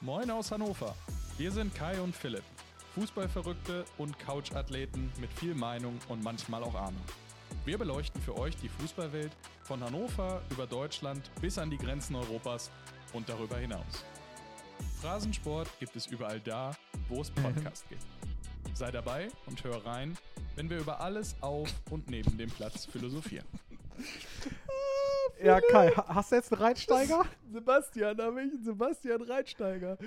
Moin aus Hannover. Wir sind Kai und Philipp, Fußballverrückte und Couchathleten mit viel Meinung und manchmal auch Ahnung. Wir beleuchten für euch die Fußballwelt von Hannover über Deutschland bis an die Grenzen Europas und darüber hinaus. Phrasensport gibt es überall da, wo es Podcasts gibt. Sei dabei und hör rein, wenn wir über alles auf und neben dem Platz philosophieren. Ja, Kai, hast du jetzt einen Reitsteiger? Sebastian, habe ich einen Sebastian Reitsteiger.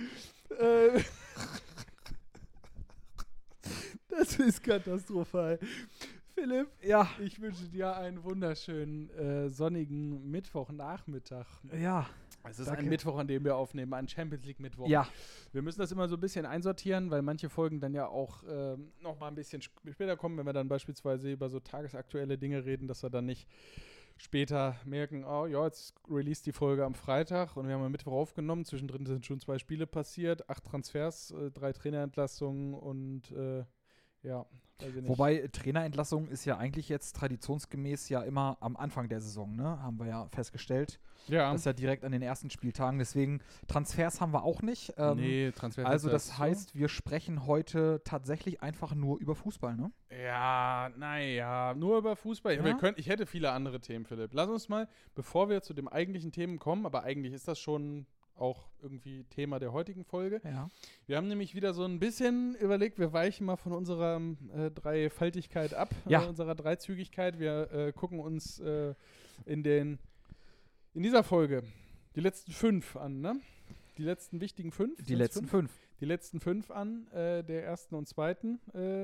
Das ist katastrophal. Philipp, Ja. ich wünsche dir einen wunderschönen sonnigen Mittwochnachmittag. Ja. Es ist Danke. ein Mittwoch, an dem wir aufnehmen, ein Champions League Mittwoch. Ja. Wir müssen das immer so ein bisschen einsortieren, weil manche Folgen dann ja auch noch mal ein bisschen später kommen, wenn wir dann beispielsweise über so tagesaktuelle Dinge reden, dass wir dann nicht später merken, oh ja, jetzt release die Folge am Freitag und wir haben am Mittwoch aufgenommen. Zwischendrin sind schon 2 Spiele passiert, 8 Transfers, 3 Trainerentlassungen und ja, weiß ich nicht. Wobei Trainerentlassung ist ja eigentlich jetzt traditionsgemäß ja immer am Anfang der Saison, ne? Haben wir ja festgestellt. Ja, Das ist ja direkt an den ersten Spieltagen. Deswegen Transfers haben wir auch nicht. nee, Transfer. Also das heißt, wir sprechen heute tatsächlich einfach nur über Fußball, ne? Ja, naja, nur über Fußball. Ja? Ich hätte viele andere Themen, Philipp. Lass uns mal, bevor wir zu dem eigentlichen Themen kommen, aber eigentlich ist das schon auch irgendwie Thema der heutigen Folge. Ja. Wir haben nämlich wieder so ein bisschen überlegt, wir weichen mal von unserer Dreifaltigkeit ab, Ja. Unserer Dreizügigkeit. Wir gucken uns in dieser Folge die letzten 5 an, ne? Die letzten wichtigen 5? Die letzten 5. Die letzten 5 an, der ersten und zweiten,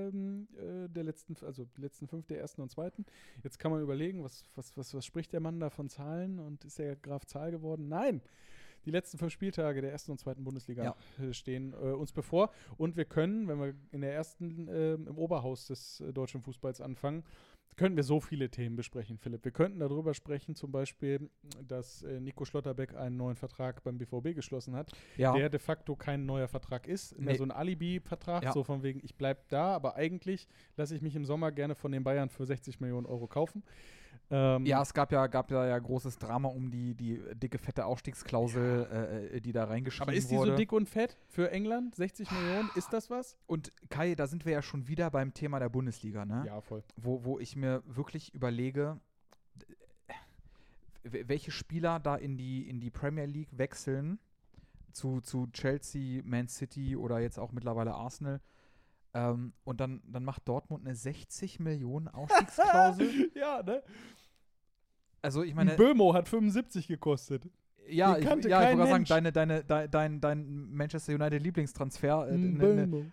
die letzten 5 der ersten und zweiten. Jetzt kann man überlegen, was spricht der Mann da von Zahlen und ist der Graf Zahl geworden? Nein! Die letzten 5 Spieltage der ersten und zweiten Bundesliga stehen uns bevor. Und wir können, wenn wir in der ersten, im Oberhaus des deutschen Fußballs anfangen, können wir so viele Themen besprechen, Philipp. Wir könnten darüber sprechen, zum Beispiel, dass Nico Schlotterbeck einen neuen Vertrag beim BVB geschlossen hat, Ja. der de facto kein neuer Vertrag ist. Mehr Nee. so ein Alibi-Vertrag, Ja. so von wegen, ich bleib da, aber eigentlich lasse ich mich im Sommer gerne von den Bayern für 60 Millionen Euro kaufen. Ja, es gab ja großes Drama um die dicke, fette Ausstiegsklausel, die da reingeschrieben Aber ist die wurde. so dick und fett für England? 60 Millionen, ist das was? Und Kai, da sind wir ja schon wieder beim Thema der Bundesliga, ne? Ja, voll. Wo ich mir wirklich überlege, welche Spieler da in die Premier League wechseln zu Chelsea, Man City oder jetzt auch mittlerweile Arsenal. Und dann macht Dortmund eine 60 Millionen Ausstiegsklausel. Ja, ne? Also ich Ein meine, Bömo hat 75 gekostet. ja, den ich kannte wollte kein gerade sagen, Mensch. dein Manchester United Lieblingstransfer, Ein Bömo.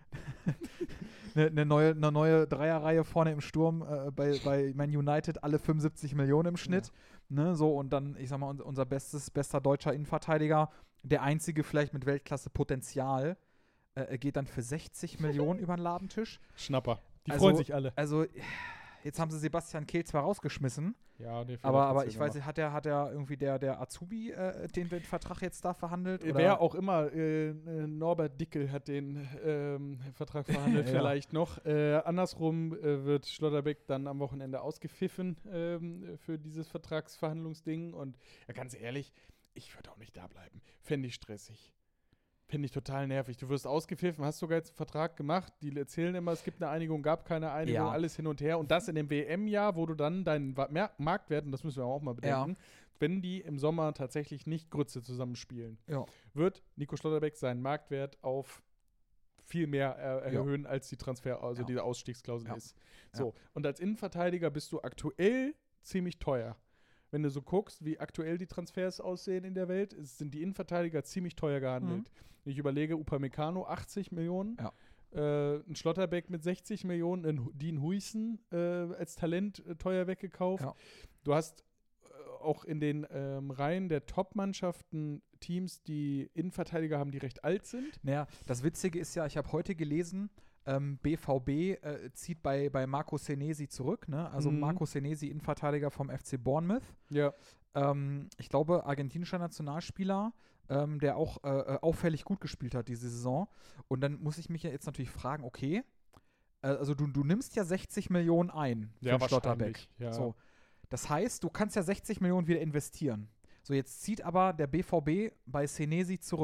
eine neue Dreierreihe vorne im Sturm bei Man United, alle 75 Millionen im Schnitt. Ne, so, und dann, ich sag mal, unser bester deutscher Innenverteidiger, der einzige vielleicht mit Weltklasse-Potenzial, geht dann für 60 Millionen über den Ladentisch. Schnapper. Die Also- freuen sich alle. Also, jetzt haben sie Sebastian Kehl zwar rausgeschmissen, Ja, der aber ich weiß nicht, hat er irgendwie der Azubi den Vertrag jetzt da verhandelt? Oder? Wer auch immer, Norbert Dickel hat den Vertrag verhandelt, Ja. vielleicht noch. Andersrum wird Schlotterbeck dann am Wochenende ausgepfiffen für dieses Vertragsverhandlungsding. Und ja, ganz ehrlich, ich würde auch nicht da bleiben. Fände ich stressig. Finde ich total nervig. Du wirst ausgepfiffen, hast sogar jetzt einen Vertrag gemacht. Die erzählen immer, es gibt eine Einigung, gab keine Einigung, Ja. alles hin und her. Und das in dem WM-Jahr, wo du dann deinen Marktwert, und das müssen wir auch mal bedenken, wenn die im Sommer tatsächlich nicht Grütze zusammenspielen, Ja. wird Nico Schlotterbeck seinen Marktwert auf viel mehr erhöhen, als die diese Ausstiegsklausel Ja. ist. So, und als Innenverteidiger bist du aktuell ziemlich teuer. Wenn du so guckst, wie aktuell die Transfers aussehen in der Welt, sind die Innenverteidiger ziemlich teuer gehandelt. Ich überlege, Upamecano 80 Millionen, ein Schlotterbeck mit 60 Millionen, ein Dean Huijsen als Talent teuer weggekauft. Ja. Du hast auch in den Reihen der Top-Mannschaften Teams, die Innenverteidiger haben, die recht alt sind. Naja, das Witzige ist ja, ich habe heute gelesen, BVB zieht bei Marco Senesi zurück, ne? Also Marco Senesi, Innenverteidiger vom FC Bournemouth. Ja. Ich glaube, argentinischer Nationalspieler, der auch auffällig gut gespielt hat diese Saison. Und dann muss ich mich ja jetzt natürlich fragen, okay, also du nimmst ja 60 Millionen ein für Schlotterbeck. Ja. So. Das heißt, du kannst ja 60 Millionen wieder investieren. So, jetzt zieht aber der BVB bei Senesi zurück.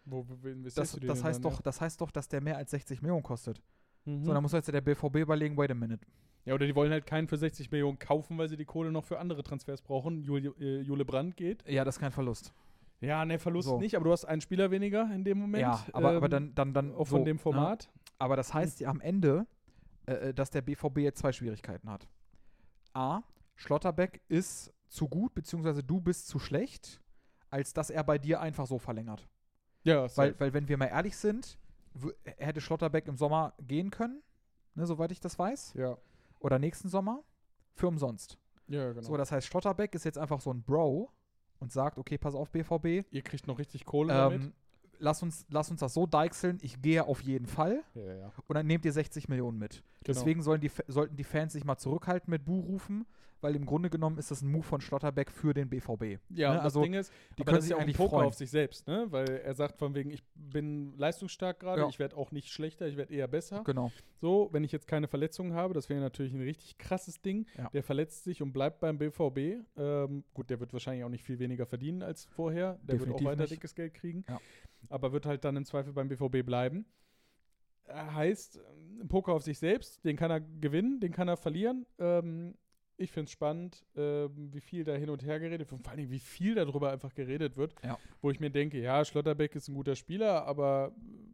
Wo investierst du den Das heißt dann, doch, dass der mehr als 60 Millionen kostet. ja? So, dann muss jetzt der BVB überlegen, wait a minute. Ja, oder die wollen halt keinen für 60 Millionen kaufen, weil sie die Kohle noch für andere Transfers brauchen. Jule Brandt geht. Ja, das ist kein Verlust. Ja, ne, Verlust So. nicht, aber du hast einen Spieler weniger in dem Moment. Ja, aber dann auch von so, dem Format. Ne? Aber das heißt ja am Ende, dass der BVB jetzt 2 Schwierigkeiten hat. A, Schlotterbeck ist zu gut, beziehungsweise du bist zu schlecht, als dass er bei dir einfach so verlängert. Ja, Weil wenn wir mal ehrlich sind, hätte Schlotterbeck im Sommer gehen können, ne, soweit ich das weiß. Ja. Oder nächsten Sommer, für umsonst. Ja, genau. So, das heißt, Schlotterbeck ist jetzt einfach so ein Bro und sagt, okay, pass auf, BVB, Ihr kriegt noch richtig Kohle damit. lass uns das so deichseln, ich gehe auf jeden Fall Ja. und dann nehmt ihr 60 Millionen mit. Genau. Deswegen sollten die Fans sich mal zurückhalten mit Buhrufen, weil im Grunde genommen ist das ein Move von Schlotterbeck für den BVB. Ja, ne? und Also das Ding ist, die aber können das ist sich ja auch ein eigentlich Poker freuen. auf sich selbst, ne? Weil er sagt von wegen, ich bin leistungsstark gerade, Ja. ich werde auch nicht schlechter, ich werde eher besser. Genau. So, wenn ich jetzt keine Verletzungen habe, das wäre natürlich ein richtig krasses Ding. Ja. Der verletzt sich und bleibt beim BVB. Gut, der wird wahrscheinlich auch nicht viel weniger verdienen als vorher. Der wird Definitiv auch weiter nicht. dickes Geld kriegen. Ja. Aber wird halt dann im Zweifel beim BVB bleiben. Heißt, ein Poker auf sich selbst, den kann er gewinnen, den kann er verlieren. Ich finde es spannend, wie viel da hin und her geredet wird, vor allem wie viel darüber einfach geredet wird, Ja. wo ich mir denke, ja, Schlotterbeck ist ein guter Spieler, aber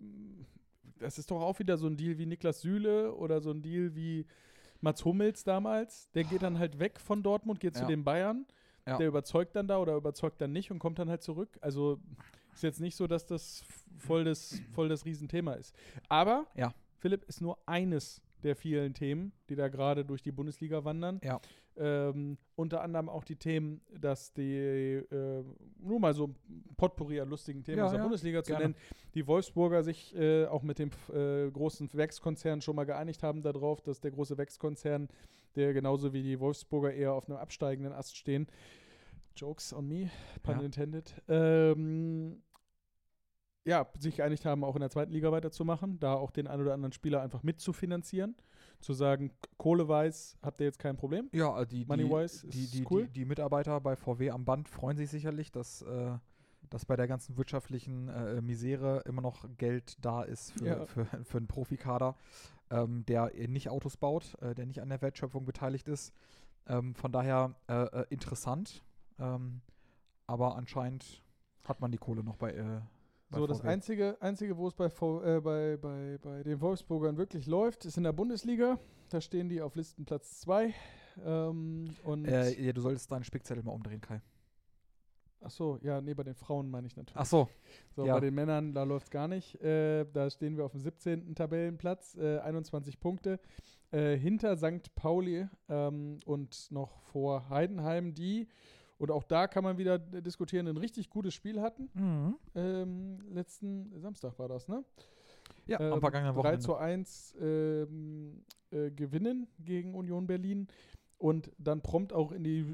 das ist doch auch wieder so ein Deal wie Niklas Süle oder so ein Deal wie Mats Hummels damals. Der geht dann halt weg von Dortmund, geht zu Ja. den Bayern, Ja. der überzeugt dann da oder überzeugt dann nicht und kommt dann halt zurück. Also ist jetzt nicht so, dass das voll das Riesenthema ist. Aber Ja. Philipp ist nur eines der vielen Themen, die da gerade durch die Bundesliga wandern. Ja. Unter anderem auch die Themen, dass die, nur mal so ein Potpourri an lustigen Themen Ja, aus der ja, Bundesliga zu gerne. nennen, die Wolfsburger sich auch mit dem großen Werkskonzern schon mal geeinigt haben darauf, dass der große Werkskonzern, der genauso wie die Wolfsburger eher auf einem absteigenden Ast stehen, Jokes on me, pun Ja. intended, sich geeinigt haben, auch in der zweiten Liga weiterzumachen, da auch den einen oder anderen Spieler einfach mitzufinanzieren, zu sagen, kohleweiß habt ihr jetzt kein Problem. Ja, Money-wise ist cool. die Mitarbeiter bei VW am Band freuen sich sicherlich, dass bei der ganzen wirtschaftlichen Misere immer noch Geld da ist für einen Profikader, der nicht Autos baut, der nicht an der Wertschöpfung beteiligt ist. Von daher interessant, aber anscheinend hat man die Kohle noch bei So, das VW. Einzige, wo es bei den Wolfsburgern wirklich läuft, ist in der Bundesliga. Da stehen die auf Listenplatz 2. Und Ja, du solltest deinen Spickzettel mal umdrehen, Kai. ach so, ja, nee, bei den Frauen meine ich natürlich. Ach so, So, ja. bei den Männern, da läuft es gar nicht. Da stehen wir auf dem 17. Tabellenplatz, 21 Punkte. Hinter St. Pauli und noch vor Heidenheim, die, und auch da kann man wieder diskutieren, ein richtig gutes Spiel hatten. Letzten Samstag war das, ne? Ja, am vergangenen Wochenende. 3:1 gewinnen gegen Union Berlin und dann prompt auch in die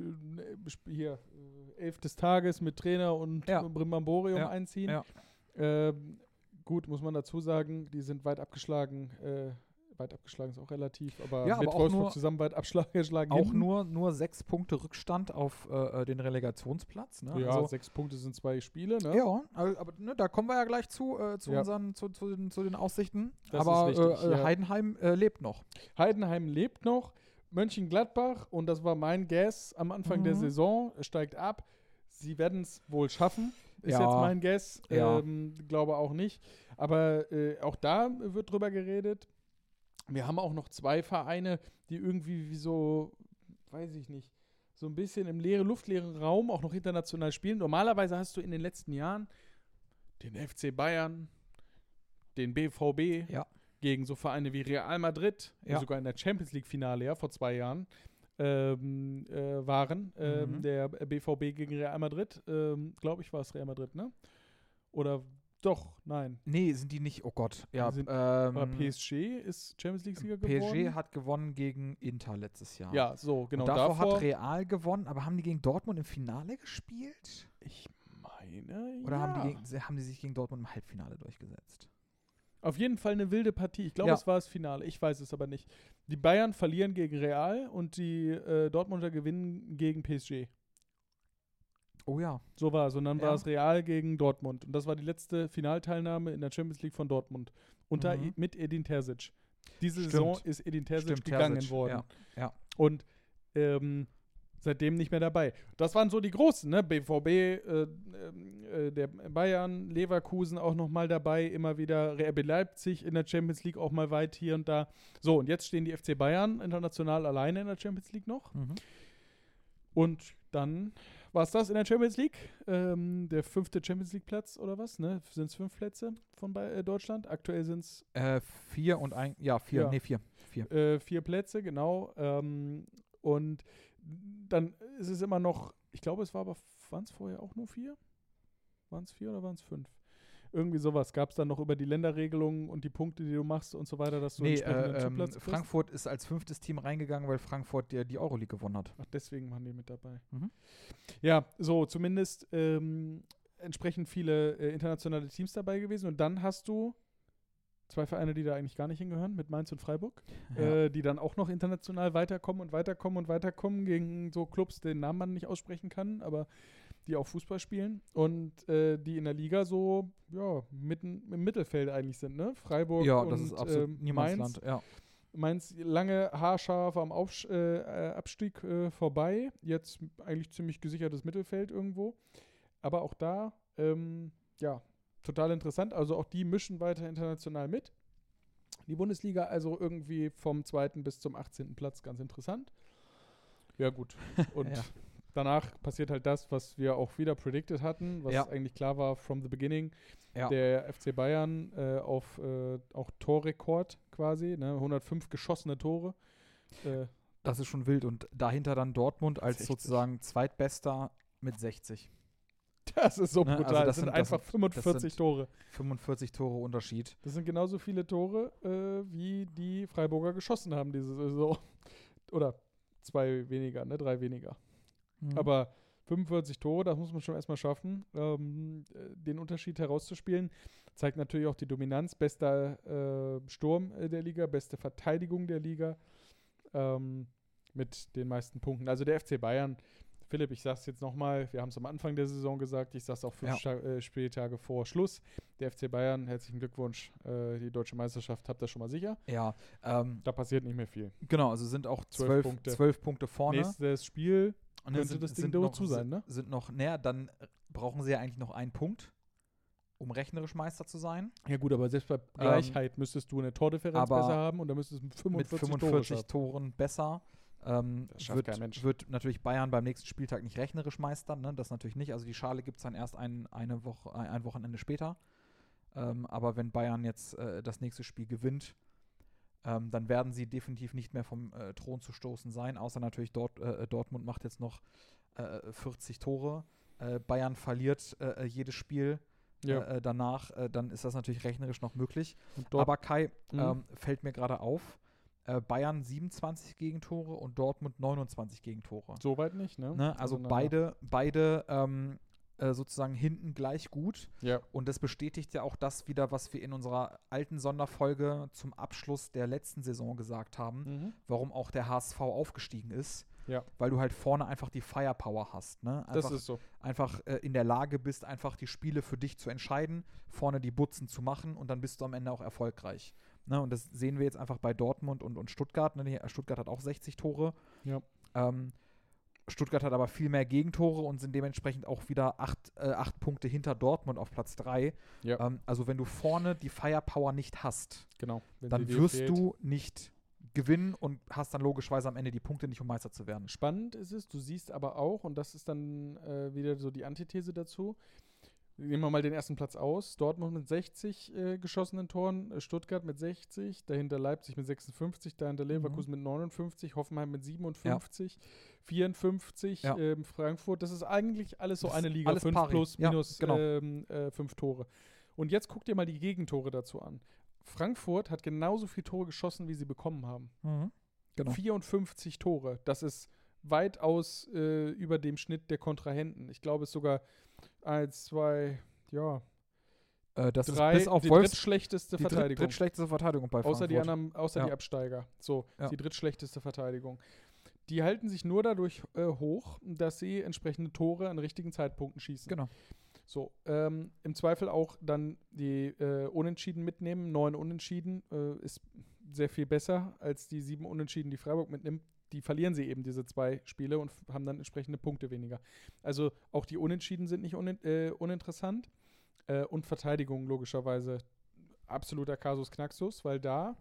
11 des Tages mit Trainer und Ja. Brimborium Ja. einziehen. Ja. Gut, muss man dazu sagen, die sind weit abgeschlagen. Weit abgeschlagen ist auch relativ, aber Ja, mit aber auch Wolfsburg nur- zusammen weit abgeschlagen. Auch hinten. nur 6 Punkte Rückstand auf den Relegationsplatz. Ne? Ja, Also, 6 Punkte sind 2 Spiele, ne? ja, aber ne, da kommen wir ja gleich zu Ja. den Aussichten. Das aber ist richtig, ja. Heidenheim lebt noch. Heidenheim lebt noch. Mönchengladbach, und das war mein Guess am Anfang der Mhm. Saison, steigt ab. Sie werden es wohl schaffen, ist Ja. jetzt mein Guess. Ja. Glaube auch nicht. Aber auch da wird drüber geredet. Wir haben auch noch 2 Vereine, die irgendwie wie so, weiß ich nicht, so ein bisschen im luftleeren Raum auch noch international spielen. Normalerweise hast du in den letzten Jahren den FC Bayern, den BVB, Ja. gegen so Vereine wie Real Madrid, die Ja. sogar in der Champions League-Finale vor 2 Jahren waren. Mhm. Der BVB gegen Real Madrid, glaube ich, war es Real Madrid, ne? Oder doch, nein. Nee, sind die nicht. Oh Gott. Ja, Aber PSG ist Champions League-Sieger geworden. PSG hat gewonnen gegen Inter letztes Jahr. Ja, so, genau. Und davor hat Real gewonnen, aber haben die gegen Dortmund im Finale gespielt? Ich meine, Oder ja. haben die sich gegen Dortmund im Halbfinale durchgesetzt? Auf jeden Fall eine wilde Partie. Ich glaube, Ja. es war das Finale. Ich weiß es aber nicht. Die Bayern verlieren gegen Real und die Dortmunder gewinnen gegen PSG. Oh ja. So war es. Und dann Ja. war es Real gegen Dortmund. Und das war die letzte Finalteilnahme in der Champions League von Dortmund. Mit Edin Terzic. Diese Stimmt. Saison ist Edin Terzic gegangen Terzic. worden. Ja. Und seitdem nicht mehr dabei. Das waren so die Großen, ne? BVB, der Bayern, Leverkusen auch noch mal dabei, immer wieder RB Leipzig in der Champions League auch mal weit hier und da. So, und jetzt stehen die FC Bayern international alleine in der Champions League noch. Mhm. Und dann war es das in der Champions League. Der 5. Champions League Platz oder was? Ne? Sind es 5 Plätze von Deutschland? Aktuell sind es 4 und 1, ja, 4, Ja. nee, 4. 4 Plätze, genau. Und dann ist es immer noch, ich glaube, waren es vorher auch nur 4? Waren es 4 oder waren es 5? Irgendwie sowas. Gab es dann noch über die Länderregelungen und die Punkte, die du machst und so weiter, dass du entsprechenden Zuplatz kriegst? Frankfurt ist als 5. Team reingegangen, weil Frankfurt die Euroleague gewonnen hat. Ach, deswegen waren die mit dabei. Mhm. Ja, so, zumindest entsprechend viele internationale Teams dabei gewesen. Und dann hast du 2 Vereine, die da eigentlich gar nicht hingehören, mit Mainz und Freiburg, Ja. die dann auch noch international weiterkommen gegen so Clubs, den Namen man nicht aussprechen kann, aber die auch Fußball spielen und die in der Liga so, ja, mitten im Mittelfeld eigentlich sind, ne? Freiburg Ja, und das ist absolut Niemandsland. Ja. Mainz lange haarscharf am Abstieg vorbei, jetzt eigentlich ziemlich gesichertes Mittelfeld irgendwo, aber auch da, ja, total interessant. Also auch die mischen weiter international mit. Die Bundesliga also irgendwie vom 2. bis zum 18. Platz ganz interessant. Ja gut. Und Ja. danach passiert halt das, was wir auch wieder predicted hatten, was Ja. eigentlich klar war from the beginning. Ja. Der FC Bayern auf auch Torrekord quasi, ne? 105 geschossene Tore. Das ist schon wild. Und dahinter dann Dortmund als 60. sozusagen Zweitbester mit 60. Das ist so Ne, also brutal. das das sind sind- einfach das 45 sind- Tore. 45 Tore Unterschied. Das sind genauso viele Tore, wie die Freiburger geschossen haben diese Saison. Oder 2 weniger, ne? 3 weniger. Mhm. Aber 45 Tore, das muss man schon erstmal schaffen, den Unterschied herauszuspielen. Zeigt natürlich auch die Dominanz. Bester Sturm der Liga, beste Verteidigung der Liga mit den meisten Punkten. Also der FC Bayern, Philipp, ich sag's jetzt nochmal, wir haben es am Anfang der Saison gesagt, ich sag's auch 5 Spieltage vor Schluss. Der FC Bayern, herzlichen Glückwunsch, die deutsche Meisterschaft habt ihr schon mal sicher. Ja, Da passiert nicht mehr viel. genau, also sind auch 12 12 Punkte vorne. Nächstes Spiel Und könnte das Ding durch zu sein, ne? Sind noch, näher, dann brauchen sie ja eigentlich noch einen Punkt, um rechnerisch Meister zu sein. Ja gut, aber selbst bei Gleichheit müsstest du eine Tordifferenz aber besser haben und dann müsstest du 45, Mit Tore 45 schaffen. Toren besser. Das schafft kein Mensch. Wird natürlich Bayern beim nächsten Spieltag nicht rechnerisch Meister, ne? Das natürlich nicht. Also die Schale gibt es dann erst ein Wochenende später. Aber wenn Bayern jetzt das nächste Spiel gewinnt, dann werden sie definitiv nicht mehr vom Thron zu stoßen sein, außer natürlich Dortmund macht jetzt noch 40 Tore. Bayern verliert jedes Spiel danach, dann ist das natürlich rechnerisch noch möglich. Und dort, Aber Kai, fällt mir gerade auf, Bayern 27 Gegentore und Dortmund 29 Gegentore. soweit nicht, ne? Ne? Also beide sozusagen hinten gleich gut. Ja. Und das bestätigt ja auch das wieder, was wir in unserer alten Sonderfolge zum Abschluss der letzten Saison gesagt haben, warum auch der HSV aufgestiegen ist. Ja. Weil du halt vorne einfach die Firepower hast. Ne? Das ist so. Einfach in der Lage bist, einfach die Spiele für dich zu entscheiden, vorne die Butzen zu machen und dann bist du am Ende auch erfolgreich. Ne? Und das sehen wir jetzt einfach bei Dortmund und Stuttgart. Ne? Stuttgart hat auch 60 Tore. Ja. Stuttgart hat aber viel mehr Gegentore und sind dementsprechend auch wieder 8 Punkte hinter Dortmund auf Platz 3. Ja. Also wenn du vorne die Firepower nicht hast, Genau. Wenn dann sie dir wirst fehlt. du nicht gewinnen und hast dann logischerweise am Ende die Punkte nicht, um Meister zu werden. Spannend ist es, du siehst aber auch, und das ist dann wieder so die Antithese dazu, nehmen wir mal den ersten Platz aus, Dortmund mit 60 geschossenen Toren, Stuttgart mit 60, dahinter Leipzig mit 56, dahinter Leverkusen mit 59, Hoffenheim mit 57, 54, Ja. Frankfurt, das ist eigentlich alles so Das eine ist Liga, alles 5 pari. plus, Ja, minus genau. 5 Tore. Und jetzt guck dir mal die Gegentore dazu an. Frankfurt hat genauso viele Tore geschossen, wie sie bekommen haben. Genau. 54 Tore. Das ist weitaus über dem Schnitt der Kontrahenten. Ich glaube, es ist sogar 1, 2, ja, Das 3, ist bis auf die Wolfs drittschlechteste die Verteidigung. drittschlechteste Verteidigung bei Frankfurt. Außer die anderen, außer Ja. die Absteiger. So, Ja. die drittschlechteste Verteidigung. Die halten sich nur dadurch hoch, dass sie entsprechende Tore an richtigen Zeitpunkten schießen. Genau. So, im Zweifel auch dann die Unentschieden mitnehmen. 9 Unentschieden ist sehr viel besser als die 7 Unentschieden, die Freiburg mitnimmt. Die verlieren sie eben diese 2 Spiele und haben dann entsprechende Punkte weniger. Also auch die Unentschieden sind nicht uninteressant. Und Verteidigung logischerweise absoluter Kasus Knaxus, weil da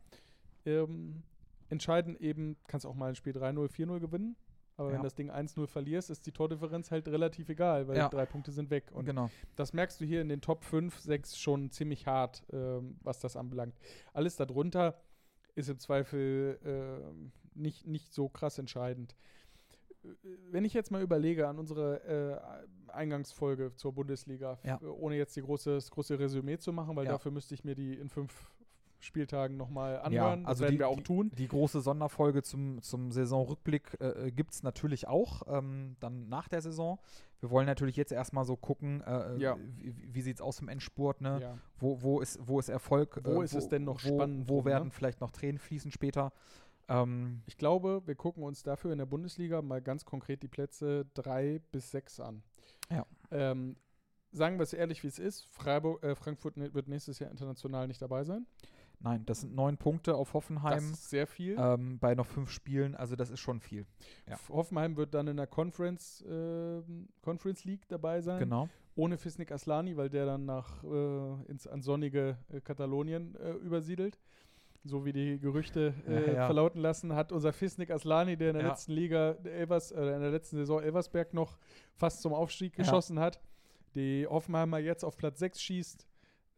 entscheiden eben, kannst auch mal ein Spiel 3-0, 4-0 gewinnen. Aber wenn das Ding 1-0 verlierst, ist die Tordifferenz halt relativ egal, weil 3 Punkte sind weg. Und das merkst du hier in den Top 5, 6 schon ziemlich hart, was das anbelangt. Alles darunter ist im Zweifel nicht so krass entscheidend. Wenn ich jetzt mal überlege an unsere Eingangsfolge zur Bundesliga, ohne jetzt das große Resümee zu machen, weil dafür müsste ich mir die in 5 Spieltagen nochmal anhören. Ja, also das werden wir auch tun. Die große Sonderfolge zum Saisonrückblick gibt es natürlich auch dann nach der Saison. Wir wollen natürlich jetzt erstmal so gucken, wie sieht es aus im Endspurt, ne? Ja. Wo ist Erfolg? Wo ist es denn noch spannend? Wo werden vielleicht noch Tränen fließen später? Ich glaube, wir gucken uns dafür in der Bundesliga mal ganz konkret die Plätze 3 bis 6 an. Ja. Sagen wir es ehrlich, wie es ist. Frankfurt wird nächstes Jahr international nicht dabei sein. Nein, das sind 9 Punkte auf Hoffenheim. Das ist sehr viel. Bei noch 5 Spielen, also das ist schon viel. Ja. Hoffenheim wird dann in der Conference League dabei sein. Genau. Ohne Fisnik Aslani, weil der dann ans sonnige Katalonien übersiedelt. So wie die Gerüchte verlauten lassen, hat unser Fisnik Aslani, der in der letzten Liga in der letzten Saison Elversberg noch fast zum Aufstieg geschossen hat, die Hoffenheimer jetzt auf Platz 6 schießt,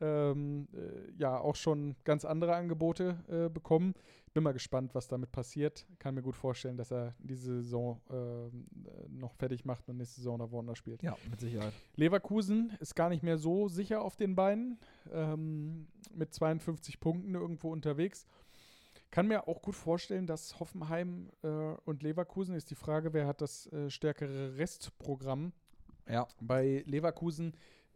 auch schon ganz andere Angebote bekommen. Bin mal gespannt, was damit passiert. Kann mir gut vorstellen, dass er diese Saison noch fertig macht und nächste Saison da woanders spielt. Ja, mit Sicherheit. Leverkusen ist gar nicht mehr so sicher auf den Beinen. Mit 52 Punkten irgendwo unterwegs. Kann mir auch gut vorstellen, dass Hoffenheim und Leverkusen, ist die Frage, wer hat das stärkere Restprogramm. Ja. Bei Leverkusen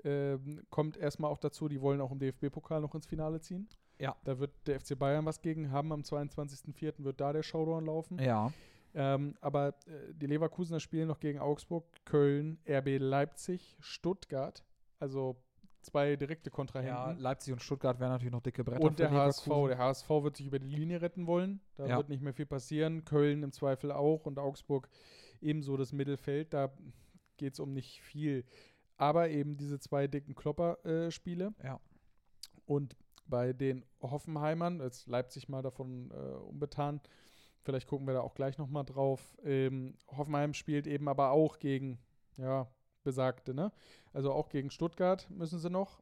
kommt erstmal auch dazu, die wollen auch im DFB-Pokal noch ins Finale ziehen. Ja. Da wird der FC Bayern was gegen haben. Am 22.04. wird da der Showdown laufen. Ja. Aber die Leverkusener spielen noch gegen Augsburg, Köln, RB Leipzig, Stuttgart. Also 2 direkte Kontrahenten. Ja, Leipzig und Stuttgart wären natürlich noch dicke Bretter und der HSV. Der HSV wird sich über die Linie retten wollen. Da wird nicht mehr viel passieren. Köln im Zweifel auch und Augsburg ebenso das Mittelfeld. Da geht es um nicht viel. Aber eben diese 2 dicken Klopper-Spiele. Ja. Und bei den Hoffenheimern, jetzt Leipzig mal davon unbetan, vielleicht gucken wir da auch gleich nochmal drauf. Hoffenheim spielt eben aber auch gegen, besagte, ne? Also auch gegen Stuttgart müssen sie noch.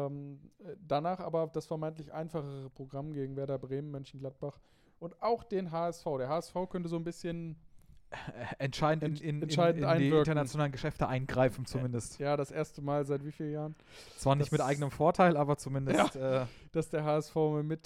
Danach aber das vermeintlich einfachere Programm gegen Werder Bremen, Mönchengladbach und auch den HSV. Der HSV könnte so ein bisschen entscheidend in die internationalen Geschäfte eingreifen zumindest. Ja, das erste Mal seit wie vielen Jahren? Zwar nicht mit eigenem Vorteil, aber zumindest. Dass der HSV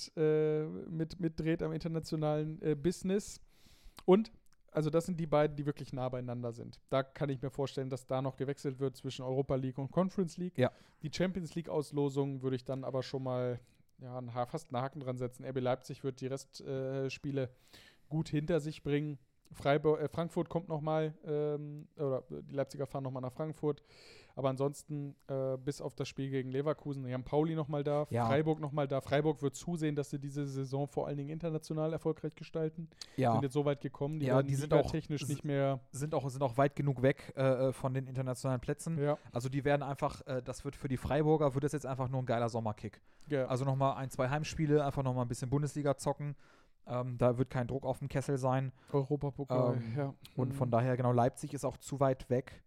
mitdreht am internationalen Business. Und, also das sind die beiden, die wirklich nah beieinander sind. Da kann ich mir vorstellen, dass da noch gewechselt wird zwischen Europa League und Conference League. Ja. Die Champions League-Auslosung würde ich dann aber schon mal fast einen Haken dran setzen. RB Leipzig wird die Restspiele gut hinter sich bringen. Frankfurt kommt nochmal, oder die Leipziger fahren nochmal nach Frankfurt. Aber ansonsten, bis auf das Spiel gegen Leverkusen, Jan Pauli nochmal da, Freiburg nochmal da. Freiburg wird zusehen, dass sie diese Saison vor allen Dingen international erfolgreich gestalten. Ja. Sind jetzt so weit gekommen, die sind auch technisch nicht mehr. Sind auch weit genug weg von den internationalen Plätzen. Ja. Also die werden einfach, das wird für die Freiburger, wird das jetzt einfach nur ein geiler Sommerkick. Ja. Also nochmal 1, 2 Heimspiele, einfach nochmal ein bisschen Bundesliga zocken. Da wird kein Druck auf dem Kessel sein. Europapokal, Und von daher, genau, Leipzig ist auch zu weit weg,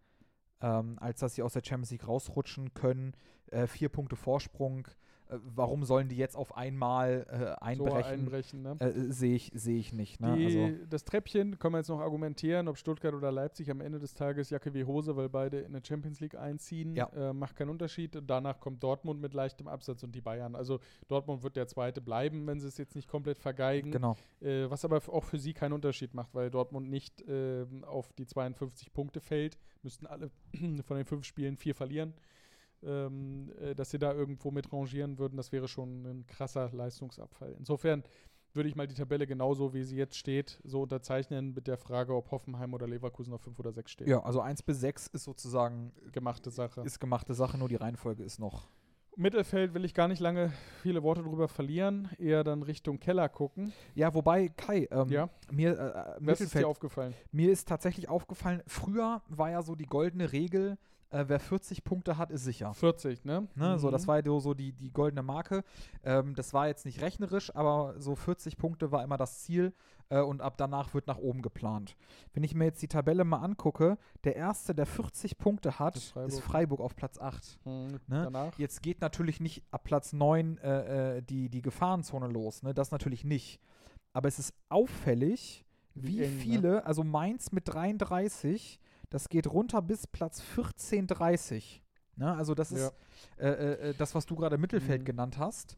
als dass sie aus der Champions League rausrutschen können. 4 Punkte Vorsprung. Warum sollen die jetzt auf einmal einbrechen? Ne? Sehe ich nicht. Ne? Das Treppchen können wir jetzt noch argumentieren, ob Stuttgart oder Leipzig am Ende des Tages Jacke wie Hose, weil beide in der Champions League einziehen. Ja. Macht keinen Unterschied. Und danach kommt Dortmund mit leichtem Absatz und die Bayern. Also Dortmund wird der Zweite bleiben, wenn sie es jetzt nicht komplett vergeigen. Genau. Was aber auch für sie keinen Unterschied macht, weil Dortmund nicht auf die 52 Punkte fällt. Müssten alle von den 5 Spielen 4 verlieren. Dass sie da irgendwo mit rangieren würden, das wäre schon ein krasser Leistungsabfall. Insofern würde ich mal die Tabelle genauso, wie sie jetzt steht, so unterzeichnen mit der Frage, ob Hoffenheim oder Leverkusen auf 5 oder 6 steht. Ja, also 1 bis 6 ist sozusagen Gemachte Sache. ist gemachte Sache, nur die Reihenfolge ist noch. Mittelfeld will ich gar nicht lange viele Worte drüber verlieren, eher dann Richtung Keller gucken. Ja, wobei, Kai, Ja. mir Was ist dir aufgefallen? mir ist tatsächlich aufgefallen, früher war ja so die goldene Regel, wer 40 Punkte hat, ist sicher. 40, ne? Ne? So, das war ja so die goldene Marke. Das war jetzt nicht rechnerisch, aber so 40 Punkte war immer das Ziel und ab danach wird nach oben geplant. Wenn ich mir jetzt die Tabelle mal angucke, der Erste, der 40 Punkte hat, ist Freiburg auf Platz 8. Ne? Danach? Jetzt geht natürlich nicht ab Platz 9 die Gefahrenzone los, ne? Das natürlich nicht. Aber es ist auffällig, wie eng, ne? viele, also Mainz mit 33, das geht runter bis Platz 14, 30. Ne? Also das ist das, was du gerade Mittelfeld genannt hast.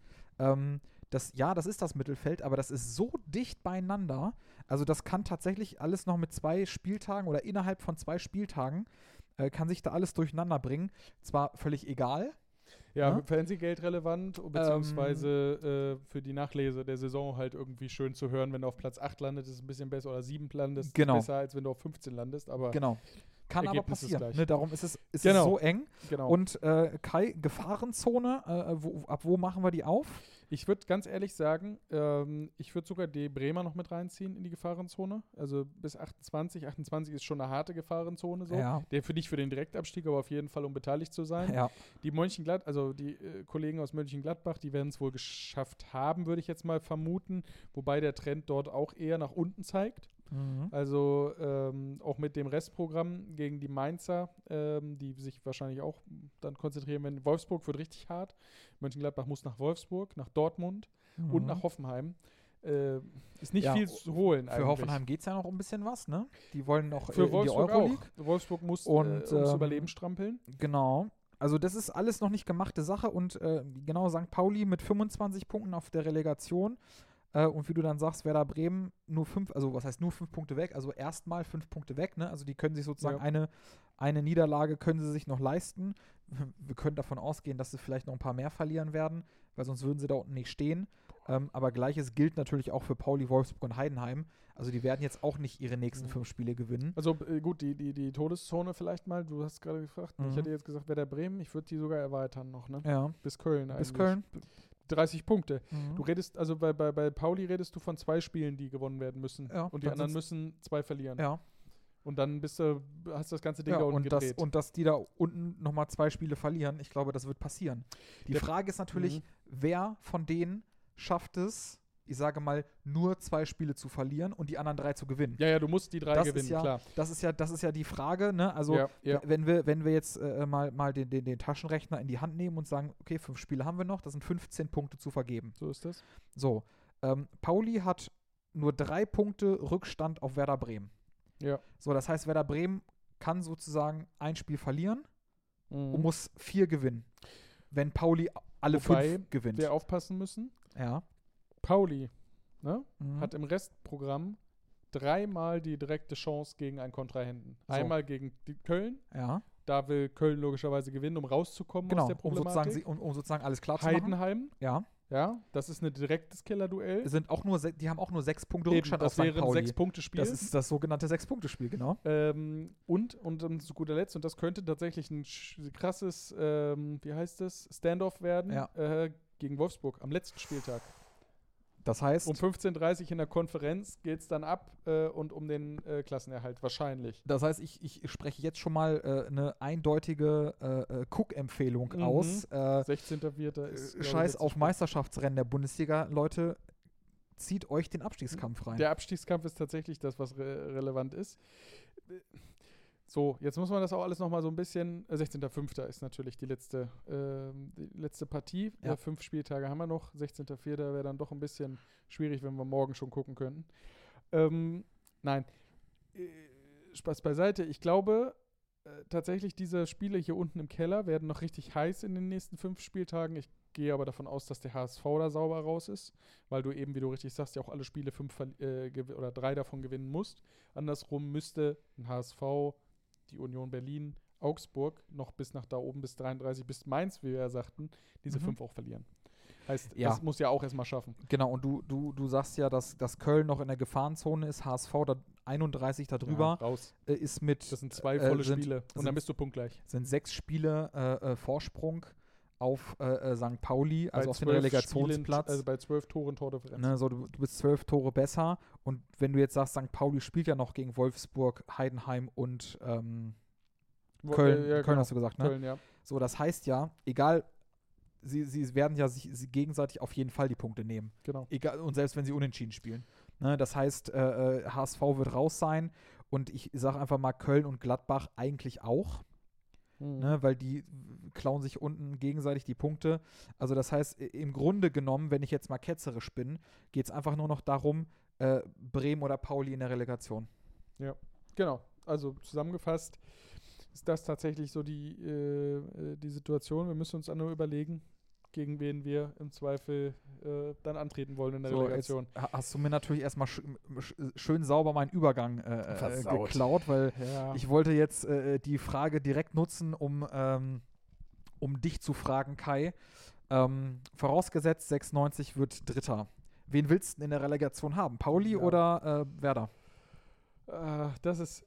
Das ist das Mittelfeld, aber das ist so dicht beieinander. Also das kann tatsächlich alles noch mit 2 Spieltagen oder innerhalb von 2 Spieltagen kann sich da alles durcheinander bringen. Zwar völlig egal. Ja, Ne? Fernsehgeld relevant, beziehungsweise für die Nachlese der Saison halt irgendwie schön zu hören, wenn du auf Platz 8 landest, ist es ein bisschen besser, oder 7 landest, Genau. besser, als wenn du auf 15 landest, aber Genau. Kann aber Ergebnis ist passieren. gleich. Ne? Darum ist es Genau. so eng. genau. Und Kai, Gefahrenzone, ab wo machen wir die auf? Ich würde ganz ehrlich sagen, ich würde sogar die Bremer noch mit reinziehen in die Gefahrenzone. Also bis 28. 28 ist schon eine harte Gefahrenzone so. Ja. Der für dich für den Direktabstieg, aber auf jeden Fall, um beteiligt zu sein. Ja. Die die Kollegen aus Mönchengladbach, die werden es wohl geschafft haben, würde ich jetzt mal vermuten. Wobei der Trend dort auch eher nach unten zeigt. Also auch mit dem Restprogramm gegen die Mainzer, die sich wahrscheinlich auch dann konzentrieren werden. Wolfsburg wird richtig hart. Mönchengladbach muss nach Wolfsburg, nach Dortmund und nach Hoffenheim. Ist nicht viel zu holen eigentlich. Für Hoffenheim geht es ja noch um ein bisschen was, ne? Die wollen noch Für in die Wolfsburg Euroleague. auch. Wolfsburg muss Und, ums Überleben strampeln. Genau. Also das ist alles noch nicht gemachte Sache und genau, St. Pauli mit 25 Punkten auf der Relegation und wie du dann sagst, Werder Bremen nur 5, also was heißt nur 5 Punkte weg, also erstmal 5 Punkte weg, ne? Also die können sich sozusagen eine Niederlage können sie sich noch leisten. Wir können davon ausgehen, dass sie vielleicht noch ein paar mehr verlieren werden, weil sonst würden sie da unten nicht stehen. Aber Gleiches gilt natürlich auch für Pauli, Wolfsburg und Heidenheim. Also die werden jetzt auch nicht ihre nächsten 5 Spiele gewinnen. Also gut, die Todeszone vielleicht mal, du hast gerade gefragt, ich hätte jetzt gesagt, Werder Bremen, ich würde die sogar erweitern noch, ne? Ja. Bis Köln eigentlich. Bis Köln. 30 Punkte. Du redest, also bei Pauli redest du von 2 Spielen, die gewonnen werden müssen. Ja, und die dann anderen müssen 2 verlieren. Ja. Und dann hast du das ganze Ding Ja, da unten gedreht. und dass die da unten nochmal 2 Spiele verlieren, ich glaube, das wird passieren. Die Frage ist natürlich, wer von denen schafft es, ich sage mal, nur 2 Spiele zu verlieren und die anderen 3 zu gewinnen. Ja, du musst die 3 gewinnen, klar. Das ist ja die Frage, ne? Also wenn wir jetzt mal den Taschenrechner in die Hand nehmen und sagen, okay, 5 Spiele haben wir noch, das sind 15 Punkte zu vergeben. So ist das. So, Pauli hat nur 3 Punkte Rückstand auf Werder Bremen. Ja. So, das heißt, Werder Bremen kann sozusagen ein Spiel verlieren und muss 4 gewinnen. Wenn Pauli alle 5 gewinnt. Wir aufpassen müssen. Ja. Pauli hat im Restprogramm 3-mal die direkte Chance gegen einen Kontrahenten. So. Einmal gegen Köln. Ja. Da will Köln logischerweise gewinnen, um rauszukommen aus der Problematik. Um sozusagen alles klar zu machen. Heidenheim. Ja. Ja, das ist ein direktes Killer-Duell. Die haben auch nur 6 Punkte Rückstand auf St. Pauli. Das wäre ein 6-Punkte-Spiel. Das ist das sogenannte 6-Punkte-Spiel, genau. Und zu guter Letzt, und das könnte tatsächlich ein krasses, Standoff werden, gegen Wolfsburg am letzten Spieltag. Das heißt, um 15:30 Uhr in der Konferenz geht es dann ab und um den Klassenerhalt wahrscheinlich. Das heißt, ich spreche jetzt schon mal eine eindeutige Cook-Empfehlung aus. 16.04. ist Scheiß auf Meisterschaftsrennen der Bundesliga. Leute, zieht euch den Abstiegskampf rein. Der Abstiegskampf ist tatsächlich das, was relevant ist. So, jetzt muss man das auch alles nochmal so ein bisschen. 16.05. ist natürlich die letzte Partie. Ja. 5 Spieltage haben wir noch. 16.04. wäre dann doch ein bisschen schwierig, wenn wir morgen schon gucken könnten. Nein, Spaß beiseite. Ich glaube tatsächlich, diese Spiele hier unten im Keller werden noch richtig heiß in den nächsten 5 Spieltagen. Ich gehe aber davon aus, dass der HSV da sauber raus ist, weil du eben, wie du richtig sagst, ja auch alle Spiele 5 oder 3 davon gewinnen musst. Andersrum müsste ein HSV, die Union Berlin, Augsburg noch bis nach da oben, bis 33, bis Mainz, wie wir ja sagten, diese 5 auch verlieren. Heißt, Ja. das muss ja auch erstmal schaffen. Genau, und du sagst ja, dass Köln noch in der Gefahrenzone ist, HSV da 31 Ja, darüber, raus. ist mit, Das sind 2 volle sind- Spiele und sind- dann bist du punktgleich. sind 6 Spiele Vorsprung auf St. Pauli, also Bei auf den 12 Relegationsplatz. Spielen, also bei 12 Toren Tordifferenz. Ne, so, du bist 12 Tore besser, und wenn du jetzt sagst, St. Pauli spielt ja noch gegen Wolfsburg, Heidenheim und Köln, Ja, Köln genau. hast du gesagt, ne? Köln, ja. So, das heißt ja, egal, sie werden ja sich gegenseitig auf jeden Fall die Punkte nehmen. Genau. Egal, und selbst wenn sie unentschieden spielen. Ne, das heißt, HSV wird raus sein, und ich sage einfach mal Köln und Gladbach eigentlich auch, ne, weil die klauen sich unten gegenseitig die Punkte. Also das heißt, im Grunde genommen, wenn ich jetzt mal ketzerisch bin, geht es einfach nur noch darum, Bremen oder Pauli in der Relegation. Genau. Also zusammengefasst ist das tatsächlich so die Situation. Wir müssen uns dann nur überlegen, gegen wen wir im Zweifel dann antreten wollen in der So, Relegation. jetzt hast du mir natürlich erstmal schön sauber meinen Übergang Versaut. geklaut, weil Ja. ich wollte jetzt die Frage direkt nutzen, um dich zu fragen, Kai. Vorausgesetzt, 96 wird Dritter. Wen willst du denn in der Relegation haben? Pauli Ja. oder Werder? Das ist,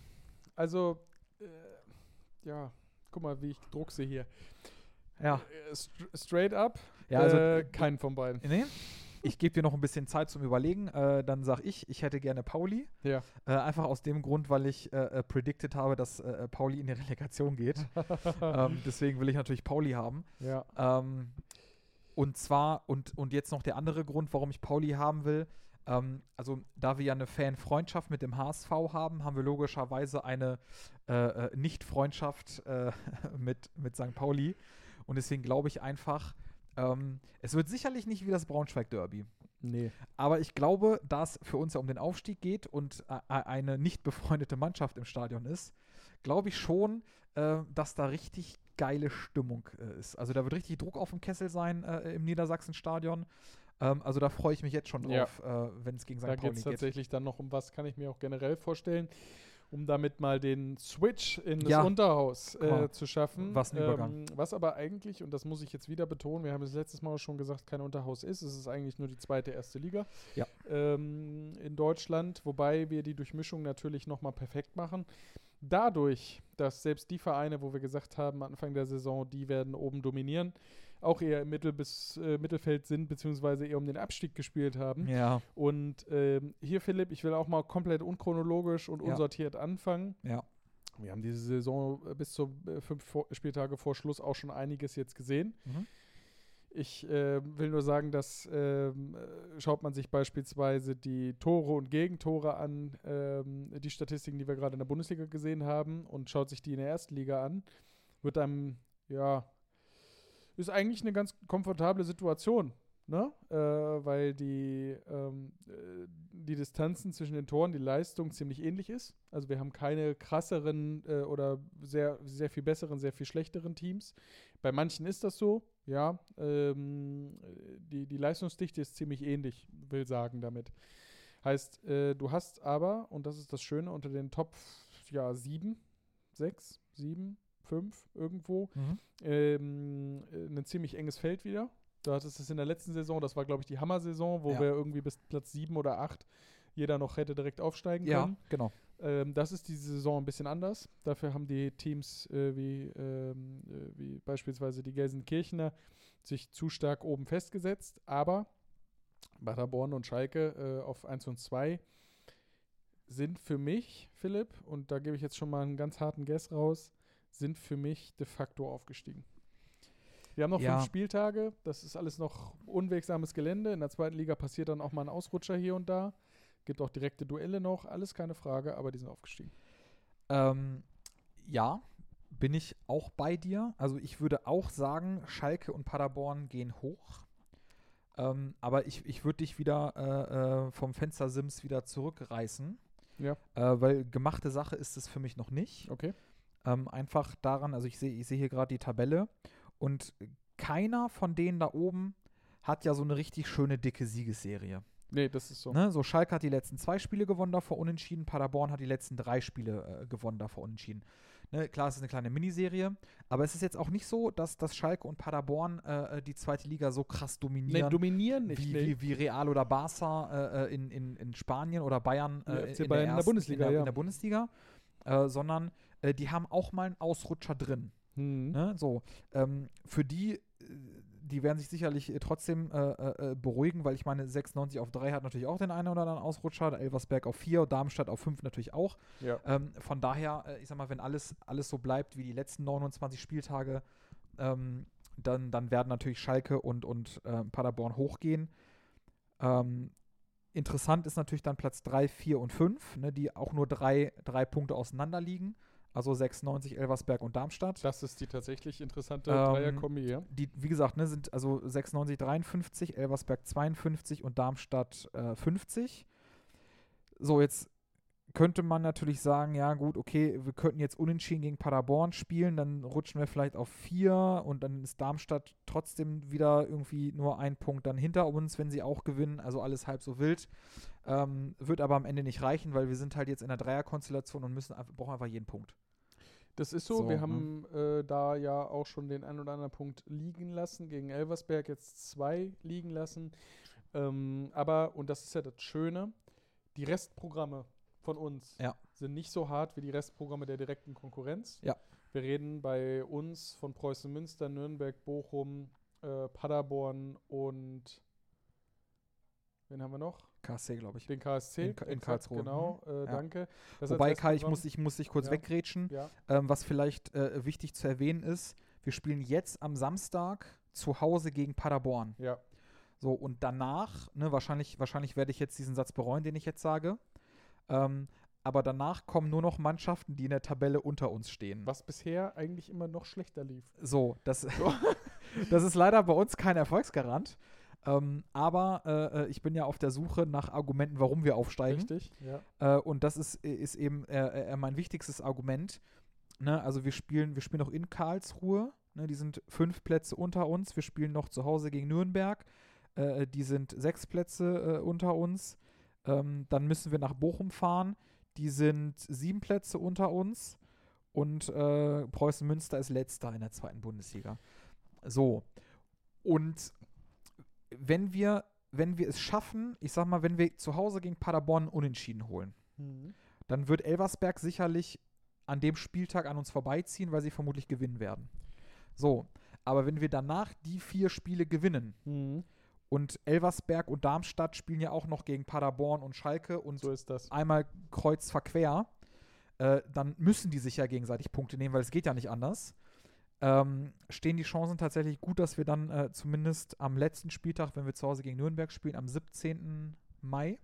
ja, guck mal, wie ich druckse hier. Ja. Straight up, Ja, also keinen von beiden. nee, ich gebe dir noch ein bisschen Zeit zum Überlegen. Dann sage ich hätte gerne Pauli. Ja. Einfach aus dem Grund, weil ich predicted habe, dass Pauli in die Relegation geht. Deswegen will ich natürlich Pauli haben. Ja. Und zwar, und jetzt noch der andere Grund, warum ich Pauli haben will. Also, da wir ja eine Fan-Freundschaft mit dem HSV haben, haben wir logischerweise eine Nicht-Freundschaft mit St. Pauli. Und deswegen glaube ich einfach, es wird sicherlich nicht wie das Braunschweig-Derby. Nee. Aber ich glaube, da es für uns ja um den Aufstieg geht und eine nicht befreundete Mannschaft im Stadion ist, glaube ich schon, dass da richtig geile Stimmung ist. Also da wird richtig Druck auf dem Kessel sein im Niedersachsen-Stadion. Also da freue ich mich jetzt schon drauf, wenn es gegen St. Da geht Pauli es geht. tatsächlich dann noch um was, kann ich mir auch generell vorstellen, um damit mal den Switch in das Ja. Unterhaus Guck mal, zu schaffen. was ein Übergang. Was aber eigentlich, und das muss ich jetzt wieder betonen, wir haben es letztes Mal auch schon gesagt, kein Unterhaus ist. Es ist eigentlich nur die zweite, erste Liga Ja. in Deutschland, wobei wir die Durchmischung natürlich nochmal perfekt machen. Dadurch, dass selbst die Vereine, wo wir gesagt haben, Anfang der Saison, die werden oben dominieren, auch eher im Mittelfeld sind, beziehungsweise eher um den Abstieg gespielt haben. Ja, Und hier, Philipp, ich will auch mal komplett unchronologisch und Ja. unsortiert anfangen. ja. Wir haben diese Saison bis zu 5 Spieltage vor Schluss auch schon einiges jetzt gesehen. Mhm. Ich will nur sagen, dass schaut man sich beispielsweise die Tore und Gegentore an, die Statistiken, die wir gerade in der Bundesliga gesehen haben, und schaut sich die in der ersten Liga an, wird einem, ja, ist eigentlich eine ganz komfortable Situation, ne? Weil die Distanzen zwischen den Toren, die Leistung ziemlich ähnlich ist. Also wir haben keine krasseren oder sehr, sehr viel besseren, sehr viel schlechteren Teams. Bei manchen ist das so, ja. Die Leistungsdichte ist ziemlich ähnlich, will sagen damit. Heißt, du hast aber, und das ist das Schöne, unter den Top 7, 6, 7, 5 irgendwo, Mhm. ein ziemlich enges Feld wieder. Du hattest es in der letzten Saison, das war, glaube ich, die Hammer-Saison, wo Ja. wir irgendwie bis Platz 7 oder 8 jeder noch hätte direkt aufsteigen Ja, können. genau. Das ist diese Saison ein bisschen anders. Dafür haben die Teams wie beispielsweise die Gelsenkirchener sich zu stark oben festgesetzt. Aber Paderborn und Schalke auf 1 und 2 sind für mich, Philipp, und da gebe ich jetzt schon mal einen ganz harten Guess raus, sind für mich de facto aufgestiegen. Wir haben noch Ja. 5 Spieltage, das ist alles noch unwegsames Gelände. In der zweiten Liga passiert dann auch mal ein Ausrutscher hier und da. Gibt auch direkte Duelle noch, alles keine Frage, aber die sind aufgestiegen. Ja, bin ich auch bei dir. Also ich würde auch sagen, Schalke und Paderborn gehen hoch. Aber ich würde dich wieder vom Fenstersims wieder zurückreißen. Ja. Weil gemachte Sache ist es für mich noch nicht. Okay. Einfach daran, also ich sehe hier gerade die Tabelle, und keiner von denen da oben hat ja so eine richtig schöne dicke Siegesserie. Nee, das ist so. Ne? So, Schalke hat die letzten 2 Spiele gewonnen, davor unentschieden. Paderborn hat die letzten 3 Spiele gewonnen, davor unentschieden. Ne, klar, es ist eine kleine Miniserie, aber es ist jetzt auch nicht so, dass Schalke und Paderborn die zweite Liga so krass dominieren. Nee, dominieren nicht. Wie Real oder Barca in Spanien oder Bayern FC Bayern in der Bundesliga, in der Bundesliga, sondern die haben auch mal einen Ausrutscher drin. Ne? So, für die werden sich sicherlich trotzdem beruhigen, weil ich meine, 96 auf 3 hat natürlich auch den einen oder anderen Ausrutscher, Elversberg auf 4, Darmstadt auf 5 natürlich auch. Ja. Von daher, ich sag mal, wenn alles so bleibt wie die letzten 29 Spieltage, dann werden natürlich Schalke und Paderborn hochgehen. Interessant ist natürlich dann Platz 3, 4 und 5, ne, die auch nur drei Punkte auseinander liegen. Also 96, Elversberg und Darmstadt. Das ist die tatsächlich interessante Dreierkombi, ja. Die, wie gesagt, ne, sind also 96, 53, Elversberg 52 und Darmstadt 50. So, jetzt könnte man natürlich sagen, ja gut, okay, wir könnten jetzt unentschieden gegen Paderborn spielen, dann rutschen wir vielleicht auf 4 und dann ist Darmstadt trotzdem wieder irgendwie nur ein Punkt dann hinter uns, wenn sie auch gewinnen, also alles halb so wild. Wird aber am Ende nicht reichen, weil wir sind halt jetzt in der Dreierkonstellation und brauchen einfach jeden Punkt. Das ist so, wir haben da ja auch schon den einen oder anderen Punkt liegen lassen, gegen Elversberg jetzt 2 liegen lassen. Aber, und das ist ja das Schöne, die Restprogramme von uns sind nicht so hart wie die Restprogramme der direkten Konkurrenz. Ja. Wir reden bei uns von Preußen Münster, Nürnberg, Bochum, Paderborn und wen haben wir noch? KSC, glaube ich. Den KSC. In Karlsruhe. Genau, danke. Das Wobei, Kai, ich muss dich kurz weggrätschen. Ja. Was vielleicht wichtig zu erwähnen ist, wir spielen jetzt am Samstag zu Hause gegen Paderborn. Ja. So, und danach, ne, wahrscheinlich werde ich jetzt diesen Satz bereuen, den ich jetzt sage, aber danach kommen nur noch Mannschaften, die in der Tabelle unter uns stehen. Was bisher eigentlich immer noch schlechter lief. So, das ist leider bei uns kein Erfolgsgarant. Aber ich bin ja auf der Suche nach Argumenten, warum wir aufsteigen. Richtig, ja. Und das ist eben mein wichtigstes Argument. Ne? Also wir spielen noch in Karlsruhe. Ne? Die sind 5 Plätze unter uns. Wir spielen noch zu Hause gegen Nürnberg. Die sind 6 Plätze unter uns. Dann müssen wir nach Bochum fahren. Die sind 7 Plätze unter uns. Und Preußen Münster ist letzter in der 2. Bundesliga. So. Und wenn wir es schaffen, ich sag mal, wenn wir zu Hause gegen Paderborn unentschieden holen, dann wird Elversberg sicherlich an dem Spieltag an uns vorbeiziehen, weil sie vermutlich gewinnen werden. So, aber wenn wir danach die 4 Spiele gewinnen und Elversberg und Darmstadt spielen ja auch noch gegen Paderborn und Schalke und so ist das. Einmal kreuz verquer, dann müssen die sich ja gegenseitig Punkte nehmen, weil es geht ja nicht anders. Stehen die Chancen tatsächlich gut, dass wir dann zumindest am letzten Spieltag, wenn wir zu Hause gegen Nürnberg spielen, am 17. Mai,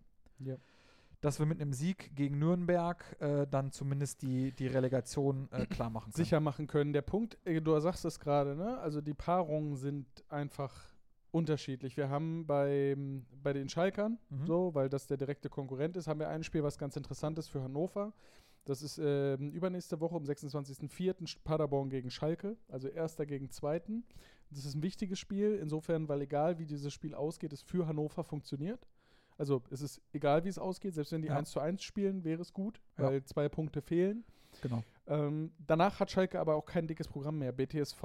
dass wir mit einem Sieg gegen Nürnberg dann zumindest die Relegation klar machen können. Sicher machen können. Der Punkt, du sagst es gerade, ne? Also die Paarungen sind einfach unterschiedlich. Wir haben bei den Schalkern, so, weil das der direkte Konkurrent ist, haben wir ein Spiel, was ganz interessant ist für Hannover. Das ist übernächste Woche am 26.04. Paderborn gegen Schalke, also Erster gegen Zweiten. Das ist ein wichtiges Spiel, insofern, weil egal wie dieses Spiel ausgeht, es für Hannover funktioniert. Also es ist egal, wie es ausgeht, selbst wenn die 1:1 spielen, wäre es gut, weil 2 Punkte fehlen. Genau. Danach hat Schalke aber auch kein dickes Programm mehr. BTSV,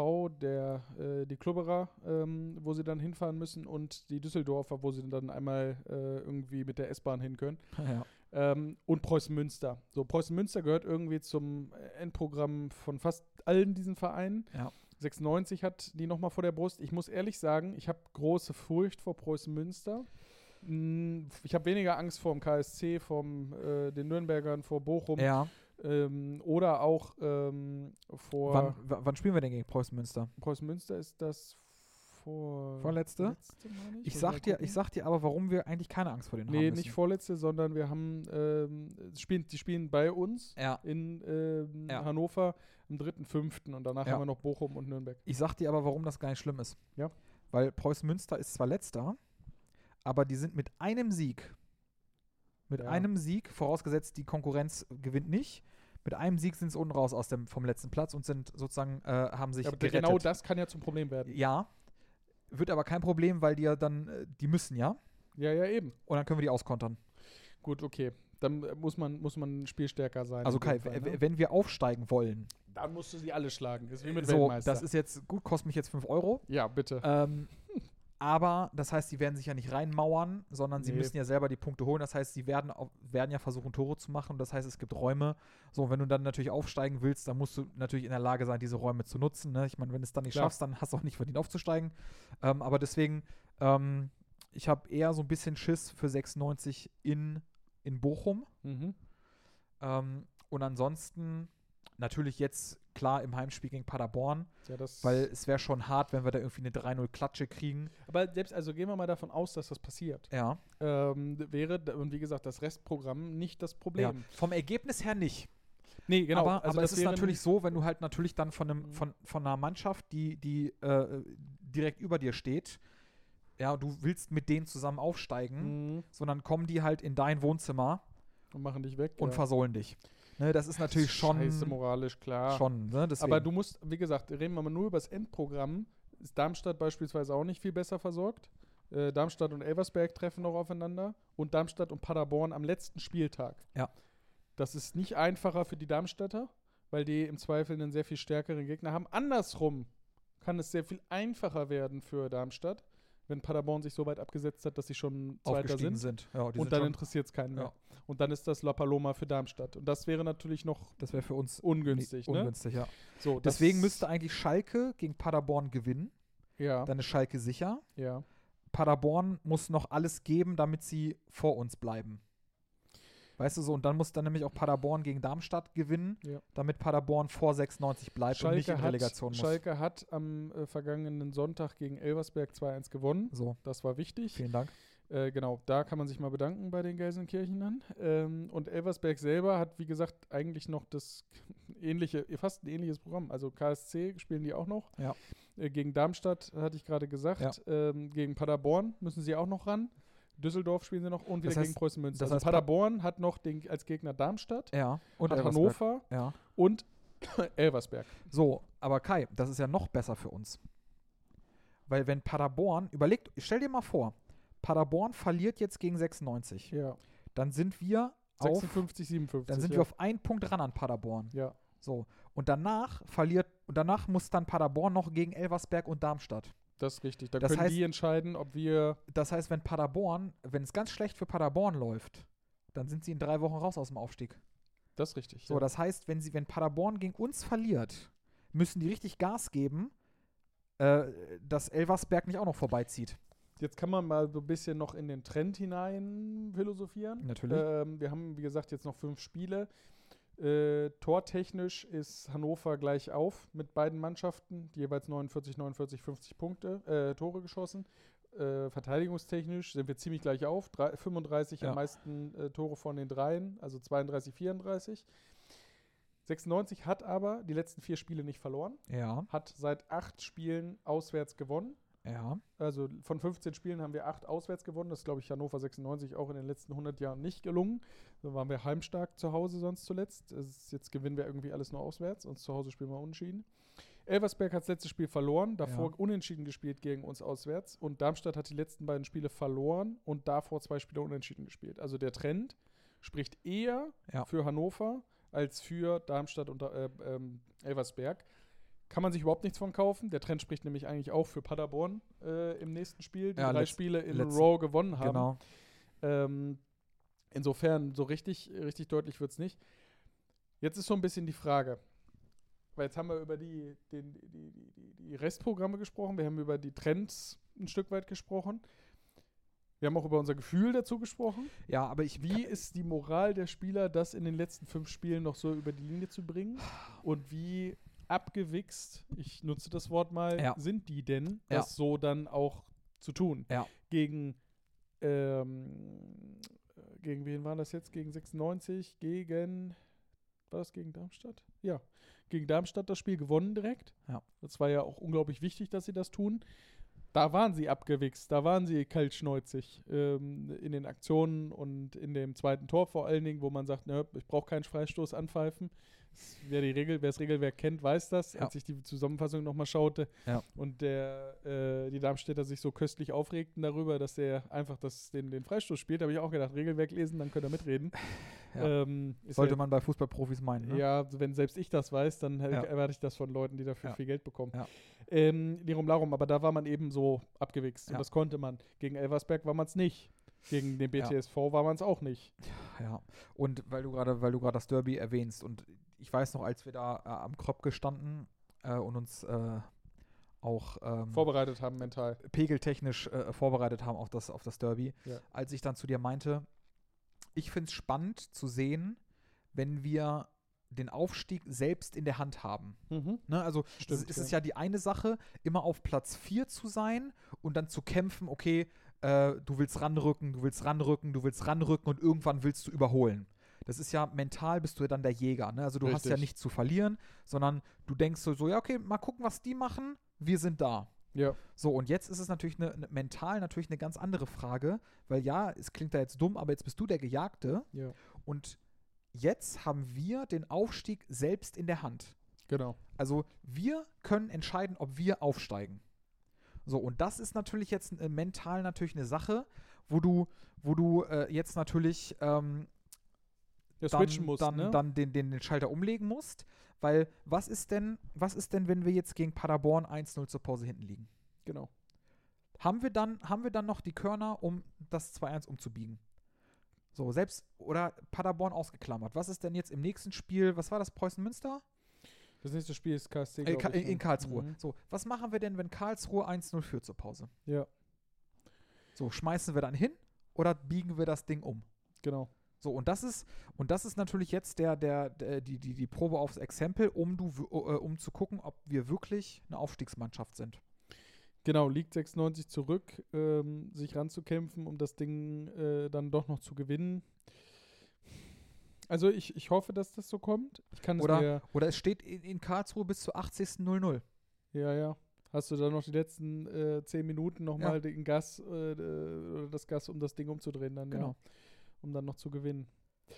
die Klubberer, wo sie dann hinfahren müssen, und die Düsseldorfer, wo sie dann einmal irgendwie mit der S-Bahn hin können. Ja. Und Preußen Münster. So, Preußen Münster gehört irgendwie zum Endprogramm von fast allen diesen Vereinen. Ja. 96 hat die nochmal vor der Brust. Ich muss ehrlich sagen, ich habe große Furcht vor Preußen Münster. Ich habe weniger Angst vor dem KSC, den Nürnbergern, vor Bochum. Ja. Oder auch vor... Wann spielen wir denn gegen Preußen Münster? Preußen Münster ist das Vorletzte? Ich sag dir aber, warum wir eigentlich keine Angst vor denen haben müssen. Nee, nicht vorletzte, sondern wir haben die spielen bei uns in Hannover am 3.5. und danach haben wir noch Bochum und Nürnberg. Ich sag dir aber, warum das gar nicht schlimm ist. Ja. Weil Preußen Münster ist zwar letzter, aber die sind mit einem Sieg, vorausgesetzt die Konkurrenz gewinnt nicht, mit einem Sieg sind sie unten raus vom letzten Platz und sind sozusagen, haben sich gerettet. Genau das kann ja zum Problem werden. Ja, wird aber kein Problem, weil die ja dann, die müssen ja. Ja, eben. Und dann können wir die auskontern. Gut, okay. Dann muss man spielstärker sein. Also in Kai, dem Fall, ne? wenn wir aufsteigen wollen, Dann musst du sie alle schlagen. Das ist wie mit so, Weltmeister. das ist jetzt gut, kostet mich jetzt 5 Euro. Ja, bitte. Aber das heißt, die werden sich ja nicht reinmauern, sondern sie Nee. müssen ja selber die Punkte holen. Das heißt, sie werden ja versuchen, Tore zu machen. Und das heißt, es gibt Räume. So, und wenn du dann natürlich aufsteigen willst, dann musst du natürlich in der Lage sein, diese Räume zu nutzen. Ne? Ich meine, wenn du es dann nicht Klar. schaffst, dann hast du auch nicht verdient aufzusteigen. Aber deswegen, ich habe eher so ein bisschen Schiss für 96 in Bochum. Mhm. Und ansonsten natürlich jetzt klar im Heimspiel gegen Paderborn, Ja, das weil es wäre schon hart, wenn wir da irgendwie eine 3-0-Klatsche kriegen. aber selbst, also gehen wir mal davon aus, dass das passiert. Ja. Wäre, und wie gesagt, das Restprogramm nicht das Problem. Ja. Vom Ergebnis her nicht. Nee, genau. Aber, also aber das es ist wäre natürlich so, wenn du halt natürlich dann von Mhm. einer Mannschaft, die direkt über dir steht, ja, du willst mit denen zusammen aufsteigen, sondern kommen die halt in dein Wohnzimmer Und machen dich weg. und versohlen dich. Ne, das ist natürlich schon, Scheiße moralisch, klar. ne, deswegen. Aber du musst, wie gesagt, reden wir mal nur über das Endprogramm. Ist Darmstadt beispielsweise auch nicht viel besser versorgt. Darmstadt und Elversberg treffen noch aufeinander. Und Darmstadt und Paderborn am letzten Spieltag. Ja. Das ist nicht einfacher für die Darmstädter, weil die im Zweifel einen sehr viel stärkeren Gegner haben. Andersrum kann es sehr viel einfacher werden für Darmstadt, wenn Paderborn sich so weit abgesetzt hat, dass sie schon Zweiter aufgestiegen sind. sind. Ja, die Und sind dann schon, interessiert es keinen mehr. Ja. Und dann ist das La Paloma für Darmstadt. Und das wäre natürlich noch das wäre für uns ungünstig. Ne? ungünstig, ja. So, Deswegen müsste eigentlich Schalke gegen Paderborn gewinnen. Ja, Dann ist Schalke sicher. ja. Paderborn muss noch alles geben, damit sie vor uns bleiben. Weißt du so, und dann muss dann nämlich auch Paderborn gegen Darmstadt gewinnen, Ja. damit Paderborn vor 96 bleibt und nicht in Relegation muss. Schalke hat am vergangenen Sonntag gegen Elversberg 2-1 gewonnen. So, Das war wichtig. vielen Dank. Genau, da kann man sich mal bedanken bei den Gelsenkirchenern. Und Elversberg selber hat, wie gesagt, eigentlich noch das fast ein ähnliches Programm. Also KSC spielen die auch noch. Ja. Gegen Darmstadt, hatte ich gerade gesagt. Gegen Paderborn müssen sie auch noch ran. Düsseldorf spielen sie noch und wieder Das heißt- gegen Preußen Münster. das Also heißt, Paderborn hat noch als Gegner Darmstadt, Ja, und hat Elversberg. Hannover Ja. und Elversberg. So, aber Kai, das ist ja noch besser für uns. Weil wenn Paderborn, stell dir mal vor, Paderborn verliert jetzt gegen 96. Ja. Dann sind wir 56, 57. dann sind ja. wir auf einen Punkt ran an Paderborn. Ja. So. Und danach muss dann Paderborn noch gegen Elversberg und Darmstadt. Das ist richtig. Da Das können heißt- die entscheiden, ob wir. Das heißt, wenn es ganz schlecht für Paderborn läuft, dann sind sie in 3 Wochen raus aus dem Aufstieg. Das ist richtig. So, ja. das heißt, wenn Paderborn gegen uns verliert, müssen die richtig Gas geben, dass Elversberg nicht auch noch vorbeizieht. Jetzt kann man mal so ein bisschen noch in den Trend hinein philosophieren. Natürlich. Wir haben, wie gesagt, jetzt noch 5 Spiele. Tortechnisch ist Hannover gleich auf mit beiden Mannschaften, die jeweils 49, 49, 50 Tore geschossen. Verteidigungstechnisch sind wir ziemlich gleich auf. 35 Ja. am meisten Tore von den dreien, also 32, 34. 96 hat aber die letzten 4 Spiele nicht verloren, Ja, hat seit 8 Spielen auswärts gewonnen. ja. Also von 15 Spielen haben wir 8 auswärts gewonnen. Das ist, glaube ich, Hannover 96 auch in den letzten 100 Jahren nicht gelungen. Da waren wir heimstark zu Hause sonst zuletzt. Jetzt gewinnen wir irgendwie alles nur auswärts und zu Hause spielen wir unentschieden. Elversberg hat das letzte Spiel verloren, davor unentschieden gespielt gegen uns auswärts. Und Darmstadt hat die letzten beiden Spiele verloren und davor 2 Spiele unentschieden gespielt. Also der Trend spricht eher für Hannover als für Darmstadt und Elversberg. Kann man sich überhaupt nichts von kaufen. Der Trend spricht nämlich eigentlich auch für Paderborn im nächsten Spiel, die 3 Spiele in Row gewonnen haben. Genau. Insofern, so richtig deutlich wird es nicht. Jetzt ist so ein bisschen die Frage, weil jetzt haben wir über die Restprogramme gesprochen, wir haben über die Trends ein Stück weit gesprochen. Wir haben auch über unser Gefühl dazu gesprochen. Ja, aber Wie ist die Moral der Spieler, das in den letzten 5 Spielen noch so über die Linie zu bringen? Und wie abgewichst, ich nutze das Wort mal, sind die denn, das so dann auch zu tun? Ja. Gegen wen war das jetzt? Gegen 96? War das gegen Darmstadt? Ja, gegen Darmstadt das Spiel gewonnen direkt. Ja. Das war ja auch unglaublich wichtig, dass sie das tun. Da waren sie abgewichst, da waren sie kaltschnäuzig in den Aktionen und in dem zweiten Tor vor allen Dingen, wo man sagt, ich brauche keinen Freistoß anpfeifen. Wer das Regelwerk kennt, weiß das. Als ich die Zusammenfassung nochmal schaute und der die Darmstädter sich so köstlich aufregten darüber, dass der einfach den Freistoß spielt. Da habe ich auch gedacht, Regelwerk lesen, dann könnt ihr mitreden. Ja. Sollte man bei Fußballprofis meinen, ne? Ja, wenn selbst ich das weiß, dann erwarte ich das von Leuten, die dafür viel Geld bekommen. Ja. Lirum Larum, aber da war man eben so abgewichst und das konnte man. Gegen Elversberg war man es nicht. Gegen den BTSV war man es auch nicht. Ja, und weil du gerade das Derby erwähnst und ich weiß noch, als wir da am Kröpke standen und uns auch vorbereitet haben mental. Pegeltechnisch vorbereitet haben auf das Derby, Ja. als ich dann zu dir meinte, ich finde es spannend zu sehen, wenn wir den Aufstieg selbst in der Hand haben. Ne, also Stimmt, es ist ja die eine Sache, immer auf Platz 4 zu sein und dann zu kämpfen, okay, du willst ranrücken und irgendwann willst du überholen. Das ist ja, mental bist du ja dann der Jäger, ne? Also du hast ja nichts zu verlieren, sondern du denkst so, ja okay, mal gucken, was die machen, wir sind da. Ja. So, und jetzt ist es natürlich mental natürlich eine ganz andere Frage, weil ja, es klingt da jetzt dumm, aber jetzt bist du der Gejagte und jetzt haben wir den Aufstieg selbst in der Hand. Genau. Also wir können entscheiden, ob wir aufsteigen. So, und das ist natürlich jetzt mental natürlich eine Sache, wo du jetzt natürlich switchen musst, dann den Schalter umlegen musst, weil was ist denn, wenn wir jetzt gegen Paderborn 1-0 zur Pause hinten liegen? Genau. Haben wir dann noch die Körner, um das 2-1 umzubiegen? So, selbst, oder Paderborn ausgeklammert. Was ist denn jetzt im nächsten Spiel, was war das, Preußen-Münster? Das nächste Spiel ist KSC, in Karlsruhe. So, was machen wir denn, wenn Karlsruhe 1-0 führt zur Pause? Ja. So, schmeißen wir dann hin oder biegen wir das Ding um? Genau. So, und das ist natürlich jetzt die Probe aufs Exempel, um zu gucken, ob wir wirklich eine Aufstiegsmannschaft sind. Genau, liegt 96 zurück, sich ranzukämpfen, um das Ding dann doch noch zu gewinnen. Also ich hoffe, dass das so kommt. Oder es steht in Karlsruhe bis zur 80. 0-0. Ja. Hast du dann noch die letzten 10 Minuten nochmal das Gas, um das Ding umzudrehen dann, genau. Um dann noch zu gewinnen.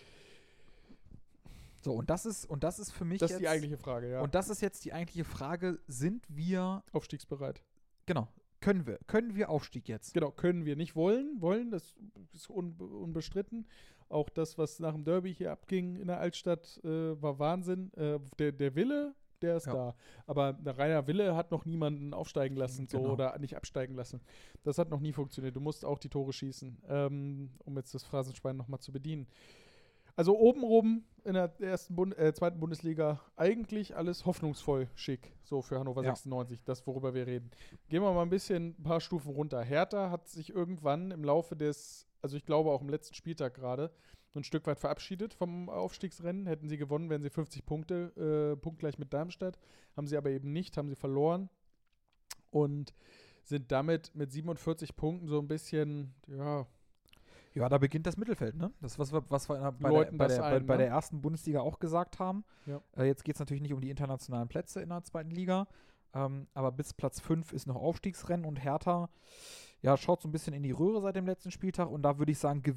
So, und das ist für mich das ist die eigentliche Frage, ja. Und das ist jetzt die eigentliche Frage, sind wir aufstiegsbereit? Genau. Können wir Aufstieg jetzt? Genau, können wir. Nicht wollen, das ist unbestritten. Auch das, was nach dem Derby hier abging in der Altstadt, war Wahnsinn. Der Wille, der ist da. Aber der reiner Wille hat noch niemanden aufsteigen lassen oder nicht absteigen lassen. Das hat noch nie funktioniert. Du musst auch die Tore schießen, um jetzt das Phrasenschwein nochmal zu bedienen. Also oben in der zweiten Bundesliga eigentlich alles hoffnungsvoll schick, so für Hannover 96, das, worüber wir reden. Gehen wir mal ein paar Stufen runter. Hertha hat sich irgendwann im Laufe also ich glaube auch im letzten Spieltag gerade, ein Stück weit verabschiedet vom Aufstiegsrennen. Hätten sie gewonnen, wären sie 50 Punkte, punktgleich mit Darmstadt. Haben sie aber eben nicht, haben sie verloren und sind damit mit 47 Punkten so ein bisschen, Ja, da beginnt das Mittelfeld, ne? Das, was wir bei der ersten Bundesliga auch gesagt haben. Ja. Jetzt geht es natürlich nicht um die internationalen Plätze in der zweiten Liga, aber bis Platz 5 ist noch Aufstiegsrennen und Hertha schaut so ein bisschen in die Röhre seit dem letzten Spieltag und da würde ich sagen,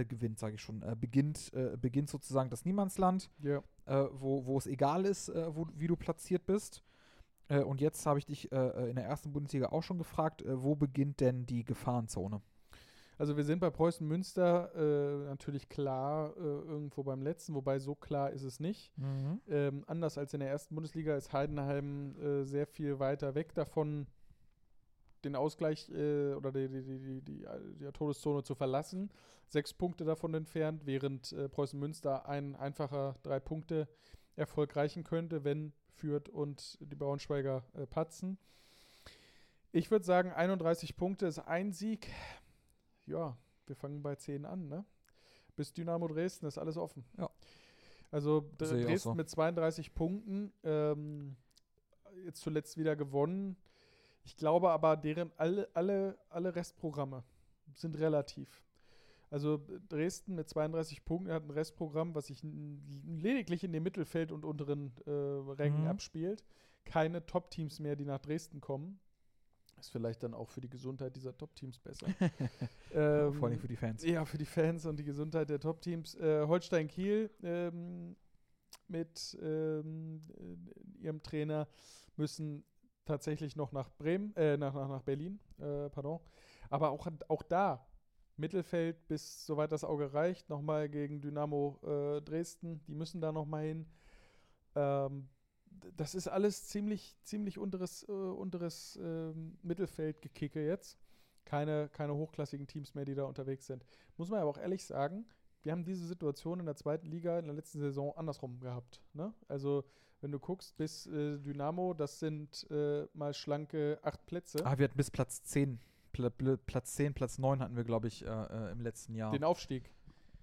beginnt sozusagen das Niemandsland, wo es egal ist, wie du platziert bist. Und jetzt habe ich dich in der ersten Bundesliga auch schon gefragt, wo beginnt denn die Gefahrenzone? Also wir sind bei Preußen Münster natürlich klar irgendwo beim letzten, wobei so klar ist es nicht. Anders als in der ersten Bundesliga ist Heidenheim sehr viel weiter weg davon, den Ausgleich oder die Todeszone zu verlassen. 6 Punkte davon entfernt, während Preußen Münster ein einfacher 3-Punkte-Erfolg reichen könnte, wenn Fürth und die Braunschweiger patzen. Ich würde sagen, 31 Punkte ist ein Sieg. Ja, wir fangen bei 10 an, ne? Bis Dynamo Dresden ist alles offen. Ja. Also Dresden mit 32 Punkten, jetzt zuletzt wieder gewonnen. Ich glaube aber, deren alle Restprogramme sind relativ. Also Dresden mit 32 Punkten hat ein Restprogramm, was sich lediglich in dem Mittelfeld und unteren Rängen abspielt. Keine Top-Teams mehr, die nach Dresden kommen. Ist vielleicht dann auch für die Gesundheit dieser Top-Teams besser. Vor allem für die Fans. Ja, für die Fans und die Gesundheit der Top-Teams. Holstein Kiel mit ihrem Trainer müssen tatsächlich noch nach Bremen, nach Berlin, pardon. Aber auch da, Mittelfeld bis soweit das Auge reicht, nochmal gegen Dynamo Dresden, die müssen da nochmal hin. Das ist alles ziemlich unteres Mittelfeldgekicke jetzt. Keine hochklassigen Teams mehr, die da unterwegs sind. Muss man aber auch ehrlich sagen, wir haben diese Situation in der zweiten Liga in der letzten Saison andersrum gehabt. Ne? Also, wenn du guckst, bis Dynamo, das sind mal schlanke 8 Plätze. Wir hatten bis Platz 10. Platz 10, Platz 9 hatten wir, glaube ich, im letzten Jahr. Den Aufstieg.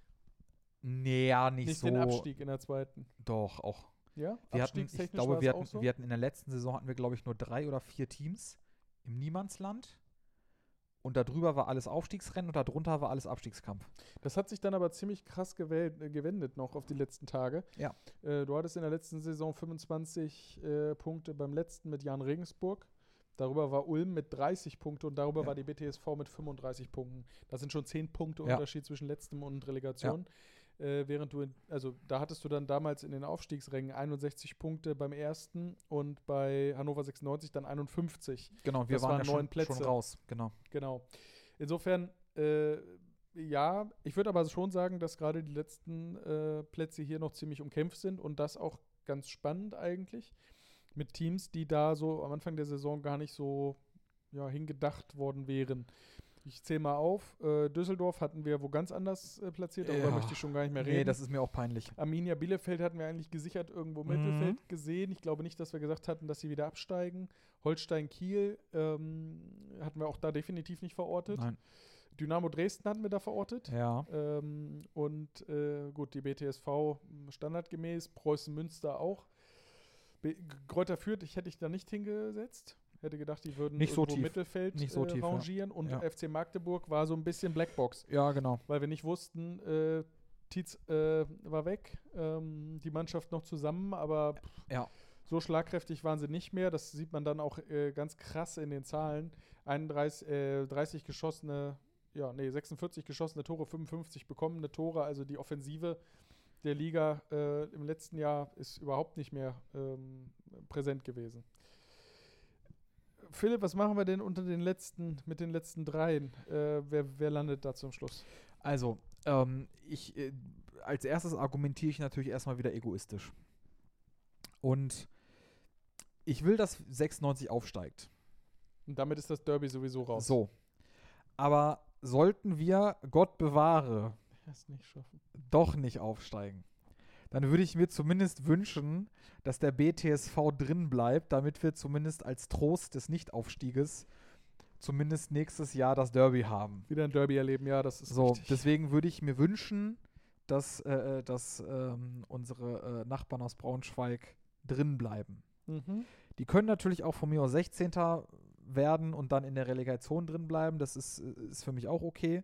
Nee, ja, nicht so. Nicht den Abstieg in der zweiten. Doch, auch. Ja, Wir hatten, ich glaube, wir hatten in der letzten Saison hatten wir, glaube ich, nur 3 oder 4 Teams im Niemandsland. Und darüber war alles Aufstiegsrennen und darunter war alles Abstiegskampf. Das hat sich dann aber ziemlich krass gewendet noch auf die letzten Tage. Ja. Du hattest in der letzten Saison 25 Punkte beim letzten mit Jan Regensburg. Darüber war Ulm mit 30 Punkten und darüber war die BTSV mit 35 Punkten. Das sind schon 10 Punkte Unterschied zwischen letztem und Relegation. Während da hattest du dann damals in den Aufstiegsrängen 61 Punkte beim ersten und bei Hannover 96 dann 51. Genau, wir waren ja schon raus. Genau. Insofern, ja, ich würde aber schon sagen, dass gerade die letzten Plätze hier noch ziemlich umkämpft sind und das auch ganz spannend eigentlich. Mit Teams, die da so am Anfang der Saison gar nicht so hingedacht worden wären. Ich zähle mal auf. Düsseldorf hatten wir wo ganz anders platziert, darüber möchte ich schon gar nicht mehr reden. Nee, das ist mir auch peinlich. Arminia Bielefeld hatten wir eigentlich gesichert irgendwo im Mittelfeld gesehen. Ich glaube nicht, dass wir gesagt hatten, dass sie wieder absteigen. Holstein Kiel hatten wir auch da definitiv nicht verortet. Nein. Dynamo Dresden hatten wir da verortet. Ja. Gut, die BTSV standardgemäß, Preußen Münster auch. Greuther Fürth hätte ich da nicht hingesetzt. Hätte gedacht, die würden nicht irgendwo so tief. Mittelfeld nicht so tief, rangieren. Und FC Magdeburg war so ein bisschen Blackbox. Ja, genau. Weil wir nicht wussten, Tietz war weg, die Mannschaft noch zusammen, aber so schlagkräftig waren sie nicht mehr. Das sieht man dann auch ganz krass in den Zahlen. 46 geschossene Tore, 55 bekommene Tore, also die Offensive der Liga im letzten Jahr ist überhaupt nicht mehr präsent gewesen. Philipp, was machen wir denn mit den letzten dreien? Wer landet da zum Schluss? Also, als erstes argumentiere ich natürlich erstmal wieder egoistisch. Und ich will, dass 96 aufsteigt. Und damit ist das Derby sowieso raus. So. Aber sollten wir, Gott bewahre, nicht schaffen, doch nicht aufsteigen, dann würde ich mir zumindest wünschen, dass der BTSV drin bleibt, damit wir zumindest als Trost des Nichtaufstieges zumindest nächstes Jahr das Derby haben. Wieder ein Derby erleben, ja, das ist so. Richtig. Deswegen würde ich mir wünschen, dass unsere Nachbarn aus Braunschweig drin bleiben. Mhm. Die können natürlich auch von mir aus 16. werden und dann in der Relegation drin bleiben. Das ist für mich auch okay.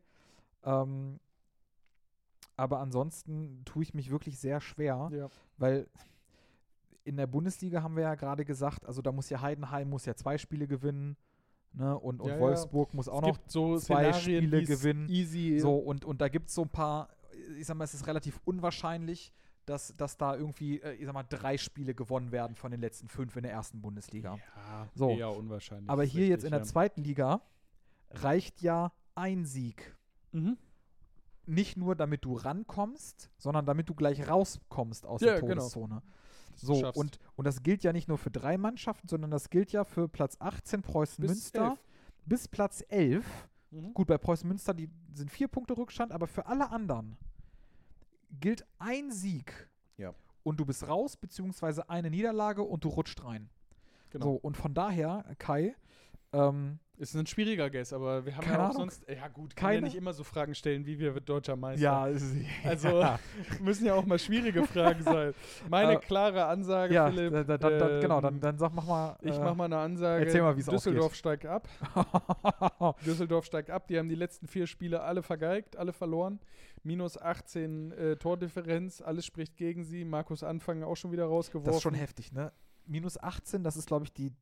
Aber ansonsten tue ich mich wirklich sehr schwer, weil in der Bundesliga haben wir ja gerade gesagt, also da muss ja Heidenheim 2 Spiele gewinnen, ne? Und Wolfsburg muss auch noch so 2 Spiele gewinnen. Easy. So, und da gibt es so ein paar, ich sag mal, es ist relativ unwahrscheinlich, dass da irgendwie, 3 Spiele gewonnen werden von den letzten 5 in der ersten Bundesliga. Ja, so. eher unwahrscheinlich. Aber hier jetzt in der zweiten Liga reicht ja ein Sieg. Mhm. Nicht nur, damit du rankommst, sondern damit du gleich rauskommst aus der Todeszone. Genau. So, und das gilt ja nicht nur für 3 Mannschaften, sondern das gilt ja für Platz 18 Preußen Münster bis Platz 11. Mhm. Gut, bei Preußen Münster, die sind 4 Punkte Rückstand, aber für alle anderen gilt ein Sieg. Ja. Und du bist raus, beziehungsweise eine Niederlage und du rutscht rein. Genau. So, und von daher, Kai, ist ein schwieriger Guess, aber wir haben ja auch sonst, kann ja nicht immer so Fragen stellen, wie wir deutscher Meister. Ja, also müssen ja auch mal schwierige Fragen sein. Meine klare Ansage, Philipp. Dann mach mal. Ich mach mal eine Ansage. Erzähl mal, wie es Düsseldorf steigt ab. Düsseldorf steigt ab. Die haben die letzten 4 Spiele alle vergeigt, alle verloren. Minus 18 Tordifferenz, alles spricht gegen sie. Markus Anfang auch schon wieder rausgeworfen. Das ist schon heftig, ne? Minus 18, das ist, glaube ich, die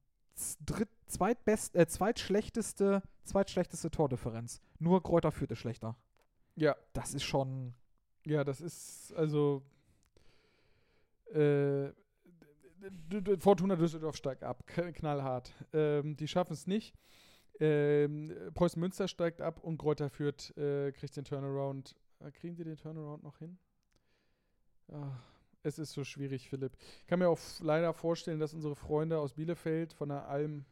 zweitschlechteste Tordifferenz. Nur Greuther Fürth ist schlechter. Ja. Das ist schon. Ja, das ist also Fortuna Düsseldorf steigt ab, knallhart. Die schaffen es nicht. Preußen Münster steigt ab und Greuther Fürth kriegt den Turnaround. Kriegen die den Turnaround noch hin? Es ist so schwierig, Philipp. Ich kann mir auch leider vorstellen, dass unsere Freunde aus Bielefeld von der Alm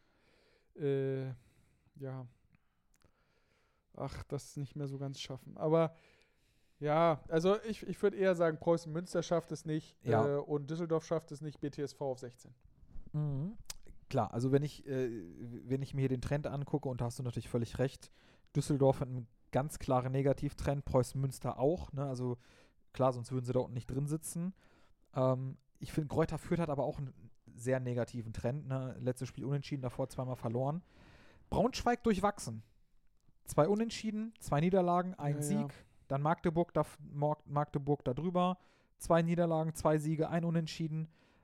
das nicht mehr so ganz schaffen. Aber ja, also ich würde eher sagen, Preußen Münster schafft es nicht und Düsseldorf schafft es nicht, BTSV auf 16. Mhm. Klar, also wenn ich mir hier den Trend angucke, und da hast du natürlich völlig recht, Düsseldorf hat einen ganz klaren Negativtrend, Preußen Münster auch, ne? Also klar, sonst würden sie da unten nicht drin sitzen. Ich finde, Greuther Fürth hat aber auch einen sehr negativen Trend, ne? Letztes Spiel unentschieden, davor zweimal verloren. Braunschweig durchwachsen. 2 Unentschieden, 2 Niederlagen, 1 Sieg. Dann Magdeburg da drüber. 2 Niederlagen, 2 Siege, 1 Unentschieden.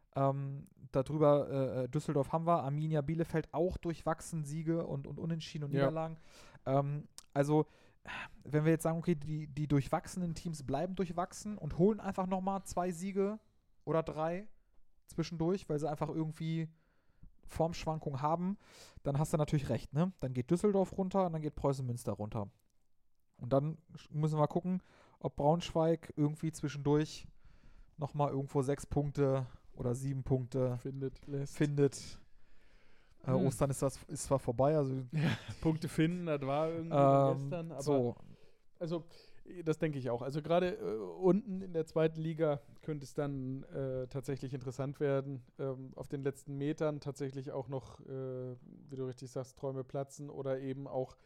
Darüber Düsseldorf haben wir. Arminia Bielefeld auch durchwachsen, Siege und Unentschieden und Niederlagen. Also, wenn wir jetzt sagen, okay, die durchwachsenen Teams bleiben durchwachsen und holen einfach nochmal 2 Siege oder 3 zwischendurch, weil sie einfach irgendwie Formschwankungen haben, dann hast du natürlich recht, ne? Dann geht Düsseldorf runter und dann geht Preußen Münster runter. Und dann müssen wir gucken, ob Braunschweig irgendwie zwischendurch nochmal irgendwo 6 Punkte oder 7 Punkte findet. Ostern ist zwar vorbei, also Punkte finden, das war irgendwie gestern, aber so. Also das denke ich auch. Also gerade unten in der zweiten Liga könnte es dann tatsächlich interessant werden. Auf den letzten Metern tatsächlich auch noch, wie du richtig sagst, Träume platzen oder eben auch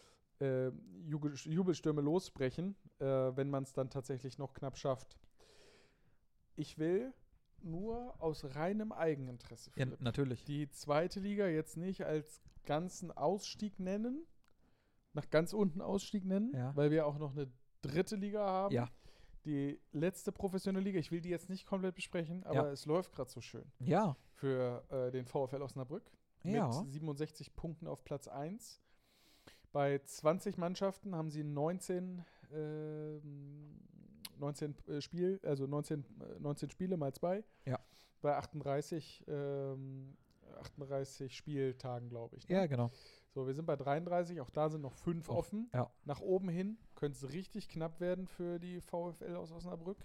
Jubelstürme losbrechen, wenn man es dann tatsächlich noch knapp schafft. Ich will nur aus reinem Eigeninteresse, Philipp, natürlich, die zweite Liga jetzt nicht als ganzen Ausstieg nennen, nach ganz unten Ausstieg nennen, weil wir auch noch eine dritte Liga haben. Ja. Die letzte professionelle Liga, ich will die jetzt nicht komplett besprechen, aber es läuft gerade so schön. Ja. Für den VfL Osnabrück mit 67 Punkten auf Platz 1. Bei 20 Mannschaften haben sie 19 Spiele mal 2. Ja. Bei 38 Spieltagen, glaube ich. Ne? Ja, genau. So, wir sind bei 33, auch da sind noch 5 offen. Ja. Nach oben hin könnte es richtig knapp werden für die VfL aus Osnabrück.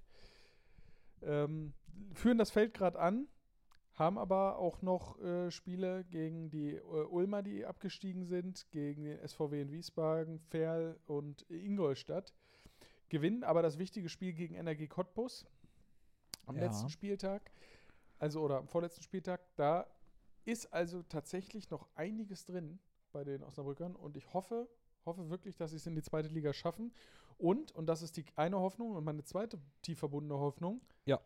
Führen das Feld gerade an, haben aber auch noch Spiele gegen die Ulmer, die abgestiegen sind, gegen den SVW in Wiesbaden, Verl und Ingolstadt. Gewinnen aber das wichtige Spiel gegen Energie Cottbus am letzten Spieltag, oder am vorletzten Spieltag. Da ist also tatsächlich noch einiges drin bei den Osnabrückern und ich hoffe wirklich, dass sie es in die zweite Liga schaffen. Und das ist die eine Hoffnung und meine zweite tief verbundene Hoffnung,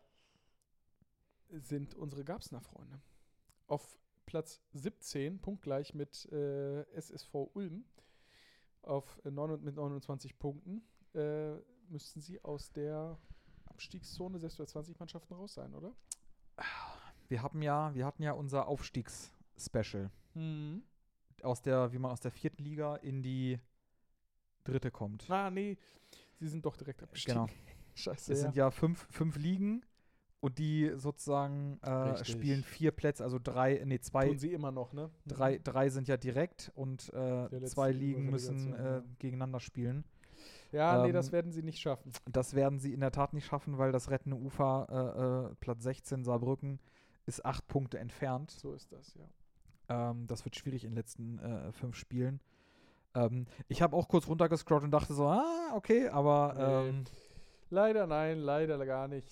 sind unsere Garbsner-Freunde. Auf Platz 17, punktgleich mit SSV Ulm, mit 29 Punkten, müssten sie aus der Abstiegszone selbst bei 20 Mannschaften raus sein, oder? Wir hatten ja unser Aufstiegs-Special. Mhm. Wie man aus der 4. Liga in die 3. kommt. Nee, sie sind doch direkt abgestiegen. Genau. Scheiße, Es sind ja 5 Ligen und die sozusagen spielen 4 Plätze, also 2. Tun sie immer noch, ne? 3 sind ja direkt und 2 Ligen müssen gegeneinander spielen. Ja, das werden sie nicht schaffen. Das werden sie in der Tat nicht schaffen, weil das rettende Ufer, Platz 16 Saarbrücken, ist 8 Punkte entfernt. So ist das, ja. Das wird schwierig in den letzten 5 Spielen. Ich habe auch kurz runtergescrollt und dachte so, okay, aber leider nein, leider gar nicht.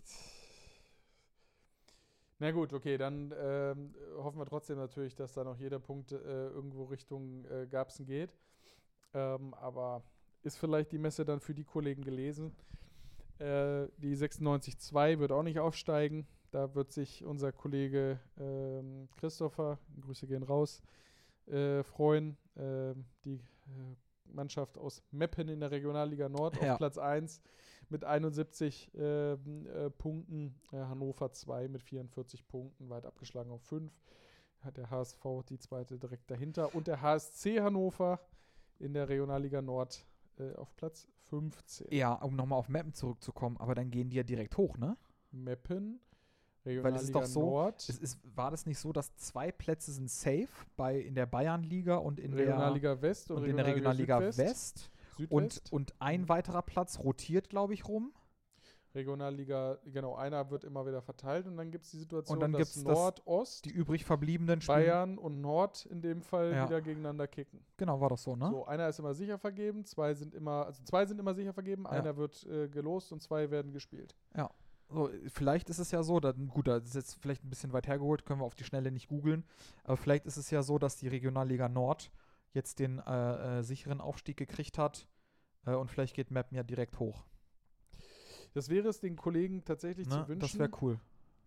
Na gut, okay, dann hoffen wir trotzdem natürlich, dass da noch jeder Punkt irgendwo Richtung Garbsen geht. Aber ist vielleicht die Messe dann für die Kollegen gelesen. Die 96-2 wird auch nicht aufsteigen. Da wird sich unser Kollege Christopher, Grüße gehen raus, freuen. Die Mannschaft aus Meppen in der Regionalliga Nord auf Platz 1 mit 71 Punkten. Hannover 2 mit 44 Punkten, weit abgeschlagen auf 5. Hat der HSV die zweite direkt dahinter. Und der HSC Hannover in der Regionalliga Nord auf Platz 15. Ja, um nochmal auf Meppen zurückzukommen, aber dann gehen die ja direkt hoch, ne? Meppen, Weil es ist doch so, Nord, war das nicht so, dass 2 Plätze sind safe in der Bayernliga und in Regionalliga West und in der Regionalliga West. Südwest. Und ein weiterer Platz rotiert, glaube ich, rum. Regionalliga, genau, einer wird immer wieder verteilt und dann gibt es die Situation, Und dann dass gibt's Nordost, die übrig verbliebenen spielen. Bayern und Nord in dem Fall wieder gegeneinander kicken. Genau, war doch so, ne? So, einer ist immer sicher vergeben, zwei sind immer sicher vergeben, einer wird gelost und 2 werden gespielt. Ja. So, vielleicht ist es ja so, das ist jetzt vielleicht ein bisschen weit hergeholt, können wir auf die Schnelle nicht googeln, aber vielleicht ist es ja so, dass die Regionalliga Nord jetzt den sicheren Aufstieg gekriegt hat und vielleicht geht Meppen ja direkt hoch. Das wäre es den Kollegen tatsächlich zu wünschen. Das wäre cool.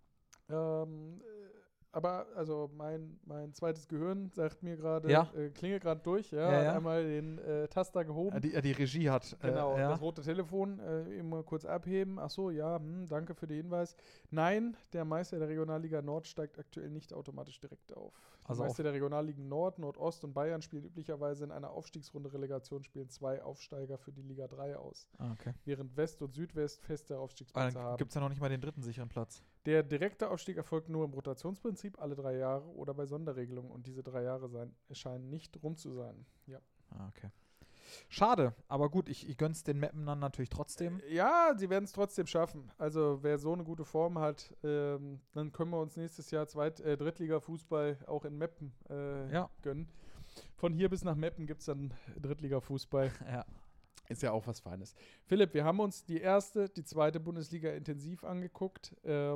Aber also mein zweites Gehirn sagt mir gerade, klingelt gerade durch, hat einmal den Taster gehoben. Die Regie hat. Genau, das rote Telefon immer kurz abheben. Ach so, danke für den Hinweis. Nein, der Meister der Regionalliga Nord steigt aktuell nicht automatisch direkt auf. Die Meister der Regionalligen Nord, Nordost und Bayern spielen üblicherweise in einer Aufstiegsrunde Relegation, spielen 2 Aufsteiger für die Liga 3 aus. Okay. Während West und Südwest feste Aufstiegsplätze haben. Gibt es ja noch nicht mal den 3. sicheren Platz. Der direkte Aufstieg erfolgt nur im Rotationsprinzip alle 3 Jahre oder bei Sonderregelungen und diese 3 Jahre scheinen nicht rum zu sein. Ja. Okay. Schade, aber gut, ich gönn's den Meppen dann natürlich trotzdem. Ja, sie werden es trotzdem schaffen. Also wer so eine gute Form hat, dann können wir uns nächstes Jahr Drittliga-Fußball auch in Meppen gönnen. Von hier bis nach Meppen gibt es dann Drittliga-Fußball. Ja. Ist ja auch was Feines. Philipp, wir haben uns die erste, die zweite Bundesliga intensiv angeguckt.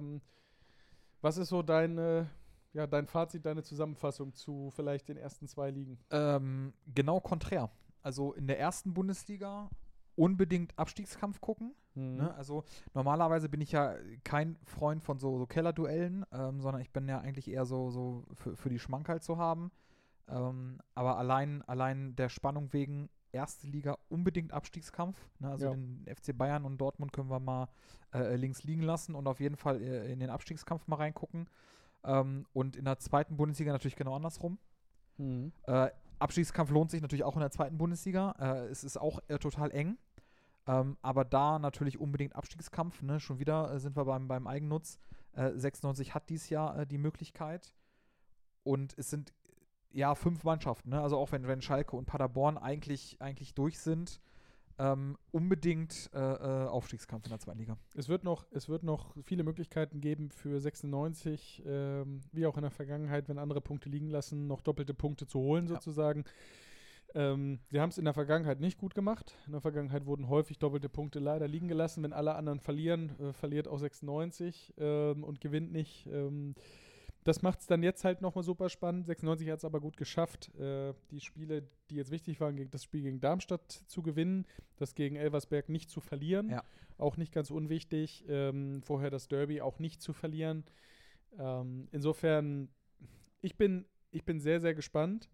Was ist so dein Fazit, deine Zusammenfassung zu vielleicht den ersten 2 Ligen? Genau konträr. Also in der ersten Bundesliga unbedingt Abstiegskampf gucken. Ne? Also normalerweise bin ich ja kein Freund von so Kellerduellen, sondern ich bin ja eigentlich eher so für die Schmankerl zu haben. Aber allein der Spannung wegen erste Liga unbedingt Abstiegskampf. Ne? Also den FC Bayern und Dortmund können wir mal links liegen lassen und auf jeden Fall in den Abstiegskampf mal reingucken. Und in der zweiten Bundesliga natürlich genau andersrum. Abstiegskampf lohnt sich natürlich auch in der zweiten Bundesliga. Es ist auch total eng. Aber da natürlich unbedingt Abstiegskampf. Ne? Schon wieder sind wir beim Eigennutz. 96 hat dieses Jahr die Möglichkeit. Und es sind 5 Mannschaften. Ne? Also auch wenn Schalke und Paderborn eigentlich durch sind, unbedingt Aufstiegskampf in der zweiten Liga. Es wird noch viele Möglichkeiten geben für 96, wie auch in der Vergangenheit, wenn andere Punkte liegen lassen, noch doppelte Punkte zu holen sozusagen. Sie haben es in der Vergangenheit nicht gut gemacht. In der Vergangenheit wurden häufig doppelte Punkte leider liegen gelassen. Wenn alle anderen verlieren, verliert auch 96 und gewinnt nicht. Das macht es dann jetzt halt nochmal super spannend. 96 hat es aber gut geschafft, die Spiele, die jetzt wichtig waren, das Spiel gegen Darmstadt zu gewinnen, das gegen Elversberg nicht zu verlieren. Ja. Auch nicht ganz unwichtig. Vorher das Derby auch nicht zu verlieren. Insofern, ich bin sehr, sehr gespannt,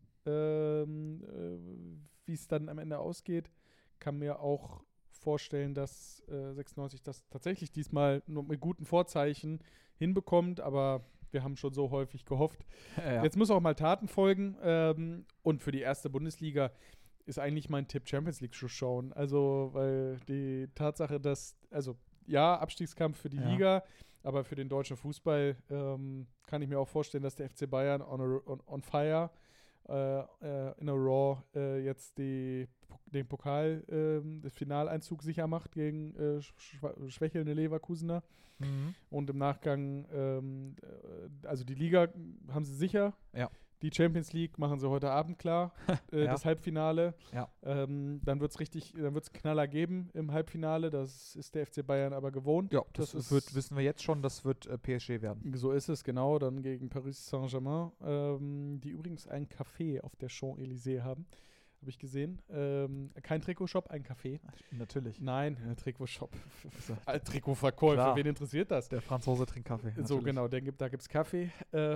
wie es dann am Ende ausgeht. Kann mir auch vorstellen, dass 96 das tatsächlich diesmal nur mit guten Vorzeichen hinbekommt, aber wir haben schon so häufig gehofft. Ja. Jetzt muss auch mal Taten folgen. Und für die erste Bundesliga ist eigentlich mein Tipp Champions League zu schauen. Also, weil die Tatsache, dass, Abstiegskampf für die Liga, aber für den deutschen Fußball kann ich mir auch vorstellen, dass der FC Bayern on fire in a Raw jetzt den Pokal, das Finaleinzug sicher macht gegen schwächelnde Leverkusener. Und im Nachgang, also die Liga haben sie sicher. Ja. Die Champions League machen sie heute Abend klar, das Halbfinale. Ja. Dann wird es Knaller geben im Halbfinale. Das ist der FC Bayern aber gewohnt. Ja, wissen wir jetzt schon, das wird PSG werden. So ist es, genau. Dann gegen Paris Saint-Germain, die übrigens ein Café auf der Champs-Élysées haben. Habe ich gesehen. Kein Trikotshop, ein Café. Natürlich. Nein, Trikotshop. Trikotverkäufer, wen interessiert das? Der Franzose trinkt Kaffee. So, natürlich. Genau, da gibt es Kaffee.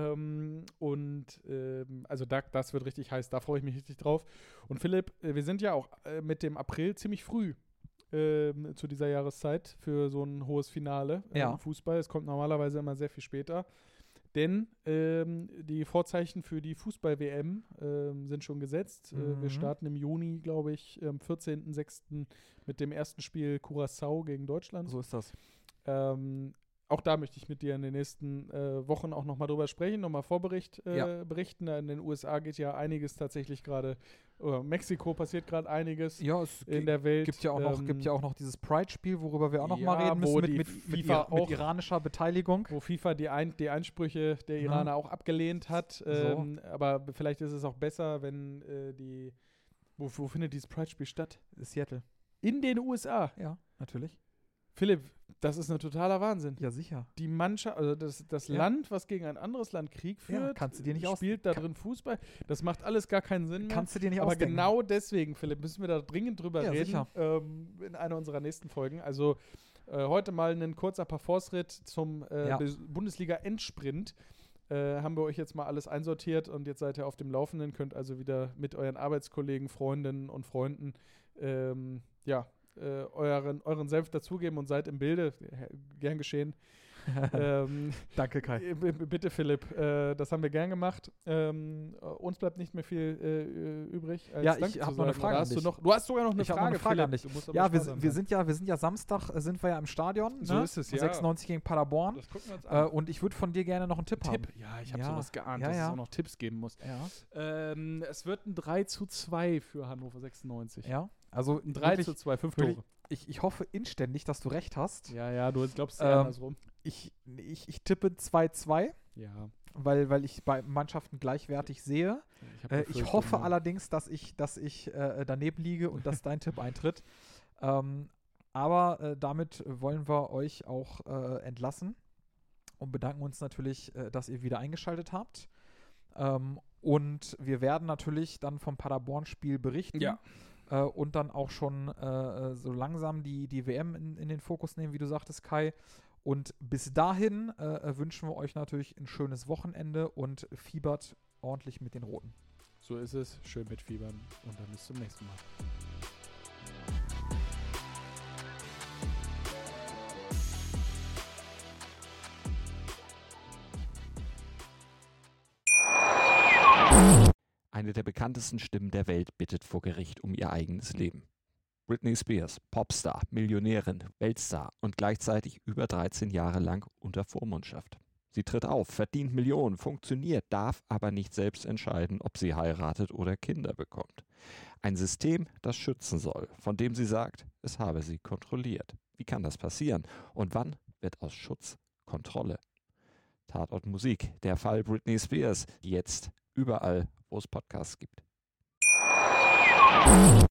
Also das wird richtig heiß, da freue ich mich richtig drauf. Und Philipp, wir sind ja auch mit dem April ziemlich früh zu dieser Jahreszeit für so ein hohes Finale im Fußball. Es kommt normalerweise immer sehr viel später. Denn die Vorzeichen für die Fußball-WM sind schon gesetzt. Wir starten im Juni, glaube ich, am 14.06. mit dem ersten Spiel Curaçao gegen Deutschland. So ist das. auch da möchte ich mit dir in den nächsten Wochen auch nochmal drüber sprechen, nochmal berichten. In den USA geht ja einiges tatsächlich gerade, Mexiko passiert gerade einiges in der Welt. Gibt ja auch noch dieses Pride-Spiel, worüber wir auch noch mal reden wo müssen, mit mit iranischer Beteiligung. Wo FIFA die Einsprüche der Iraner auch abgelehnt hat. Aber vielleicht ist es auch besser, wenn wo findet dieses Pride-Spiel statt? Seattle. In den USA? Ja, natürlich. Philipp, das ist ein totaler Wahnsinn. Ja, sicher. Die Mannschaft, also das Land, was gegen ein anderes Land Krieg führt, kannst du dir nicht spielt da drin Fußball. Das macht alles gar keinen Sinn mehr. Kannst du dir nicht Aber ausdenken. genau deswegen, Philipp, müssen wir da dringend drüber reden. Sicher. In einer unserer nächsten Folgen. Also heute mal ein kurzer Parforce-Ritt zum Bundesliga-Endsprint. Haben wir euch jetzt mal alles einsortiert und jetzt seid ihr auf dem Laufenden, könnt also wieder mit euren Arbeitskollegen, Freundinnen und Freunden euren Senf dazugeben und seid im Bilde. Gern geschehen. Danke, Kai. Bitte, Philipp. Das haben wir gern gemacht. Uns bleibt nicht mehr viel übrig. Ich habe noch eine Frage an dich. Du hast sogar noch eine Frage an dich. Ja, wir sind ja Samstag sind wir ja im Stadion. So ist es, ja. 96 gegen Paderborn. Das gucken wir uns an. Und ich würde von dir gerne noch einen Tipp haben. Ja, ich habe sowas geahnt, dass es auch noch Tipps geben muss. Ja. Es wird ein 3:2 für Hannover 96. Ja, also ein 3:2, 5 Tore. Ich hoffe inständig, dass du recht hast. Ja, du glaubst ja andersrum. Ich tippe 2:2. Ja. Weil ich bei Mannschaften gleichwertig sehe. Ich hoffe allerdings, dass ich daneben liege und dass dein Tipp eintritt. Aber damit wollen wir euch auch entlassen und bedanken uns natürlich, dass ihr wieder eingeschaltet habt. Und wir werden natürlich dann vom Paderborn-Spiel berichten. Ja. Und dann auch schon so langsam die WM in den Fokus nehmen, wie du sagtest, Kai. Und bis dahin wünschen wir euch natürlich ein schönes Wochenende und fiebert ordentlich mit den Roten. So ist es. Schön mit Fiebern und dann bis zum nächsten Mal. Eine der bekanntesten Stimmen der Welt bittet vor Gericht um ihr eigenes Leben. Britney Spears, Popstar, Millionärin, Weltstar und gleichzeitig über 13 Jahre lang unter Vormundschaft. Sie tritt auf, verdient Millionen, funktioniert, darf aber nicht selbst entscheiden, ob sie heiratet oder Kinder bekommt. Ein System, das schützen soll, von dem sie sagt, es habe sie kontrolliert. Wie kann das passieren? Und wann wird aus Schutz Kontrolle? Tatort Musik, der Fall Britney Spears, jetzt überall, wo es Podcasts gibt.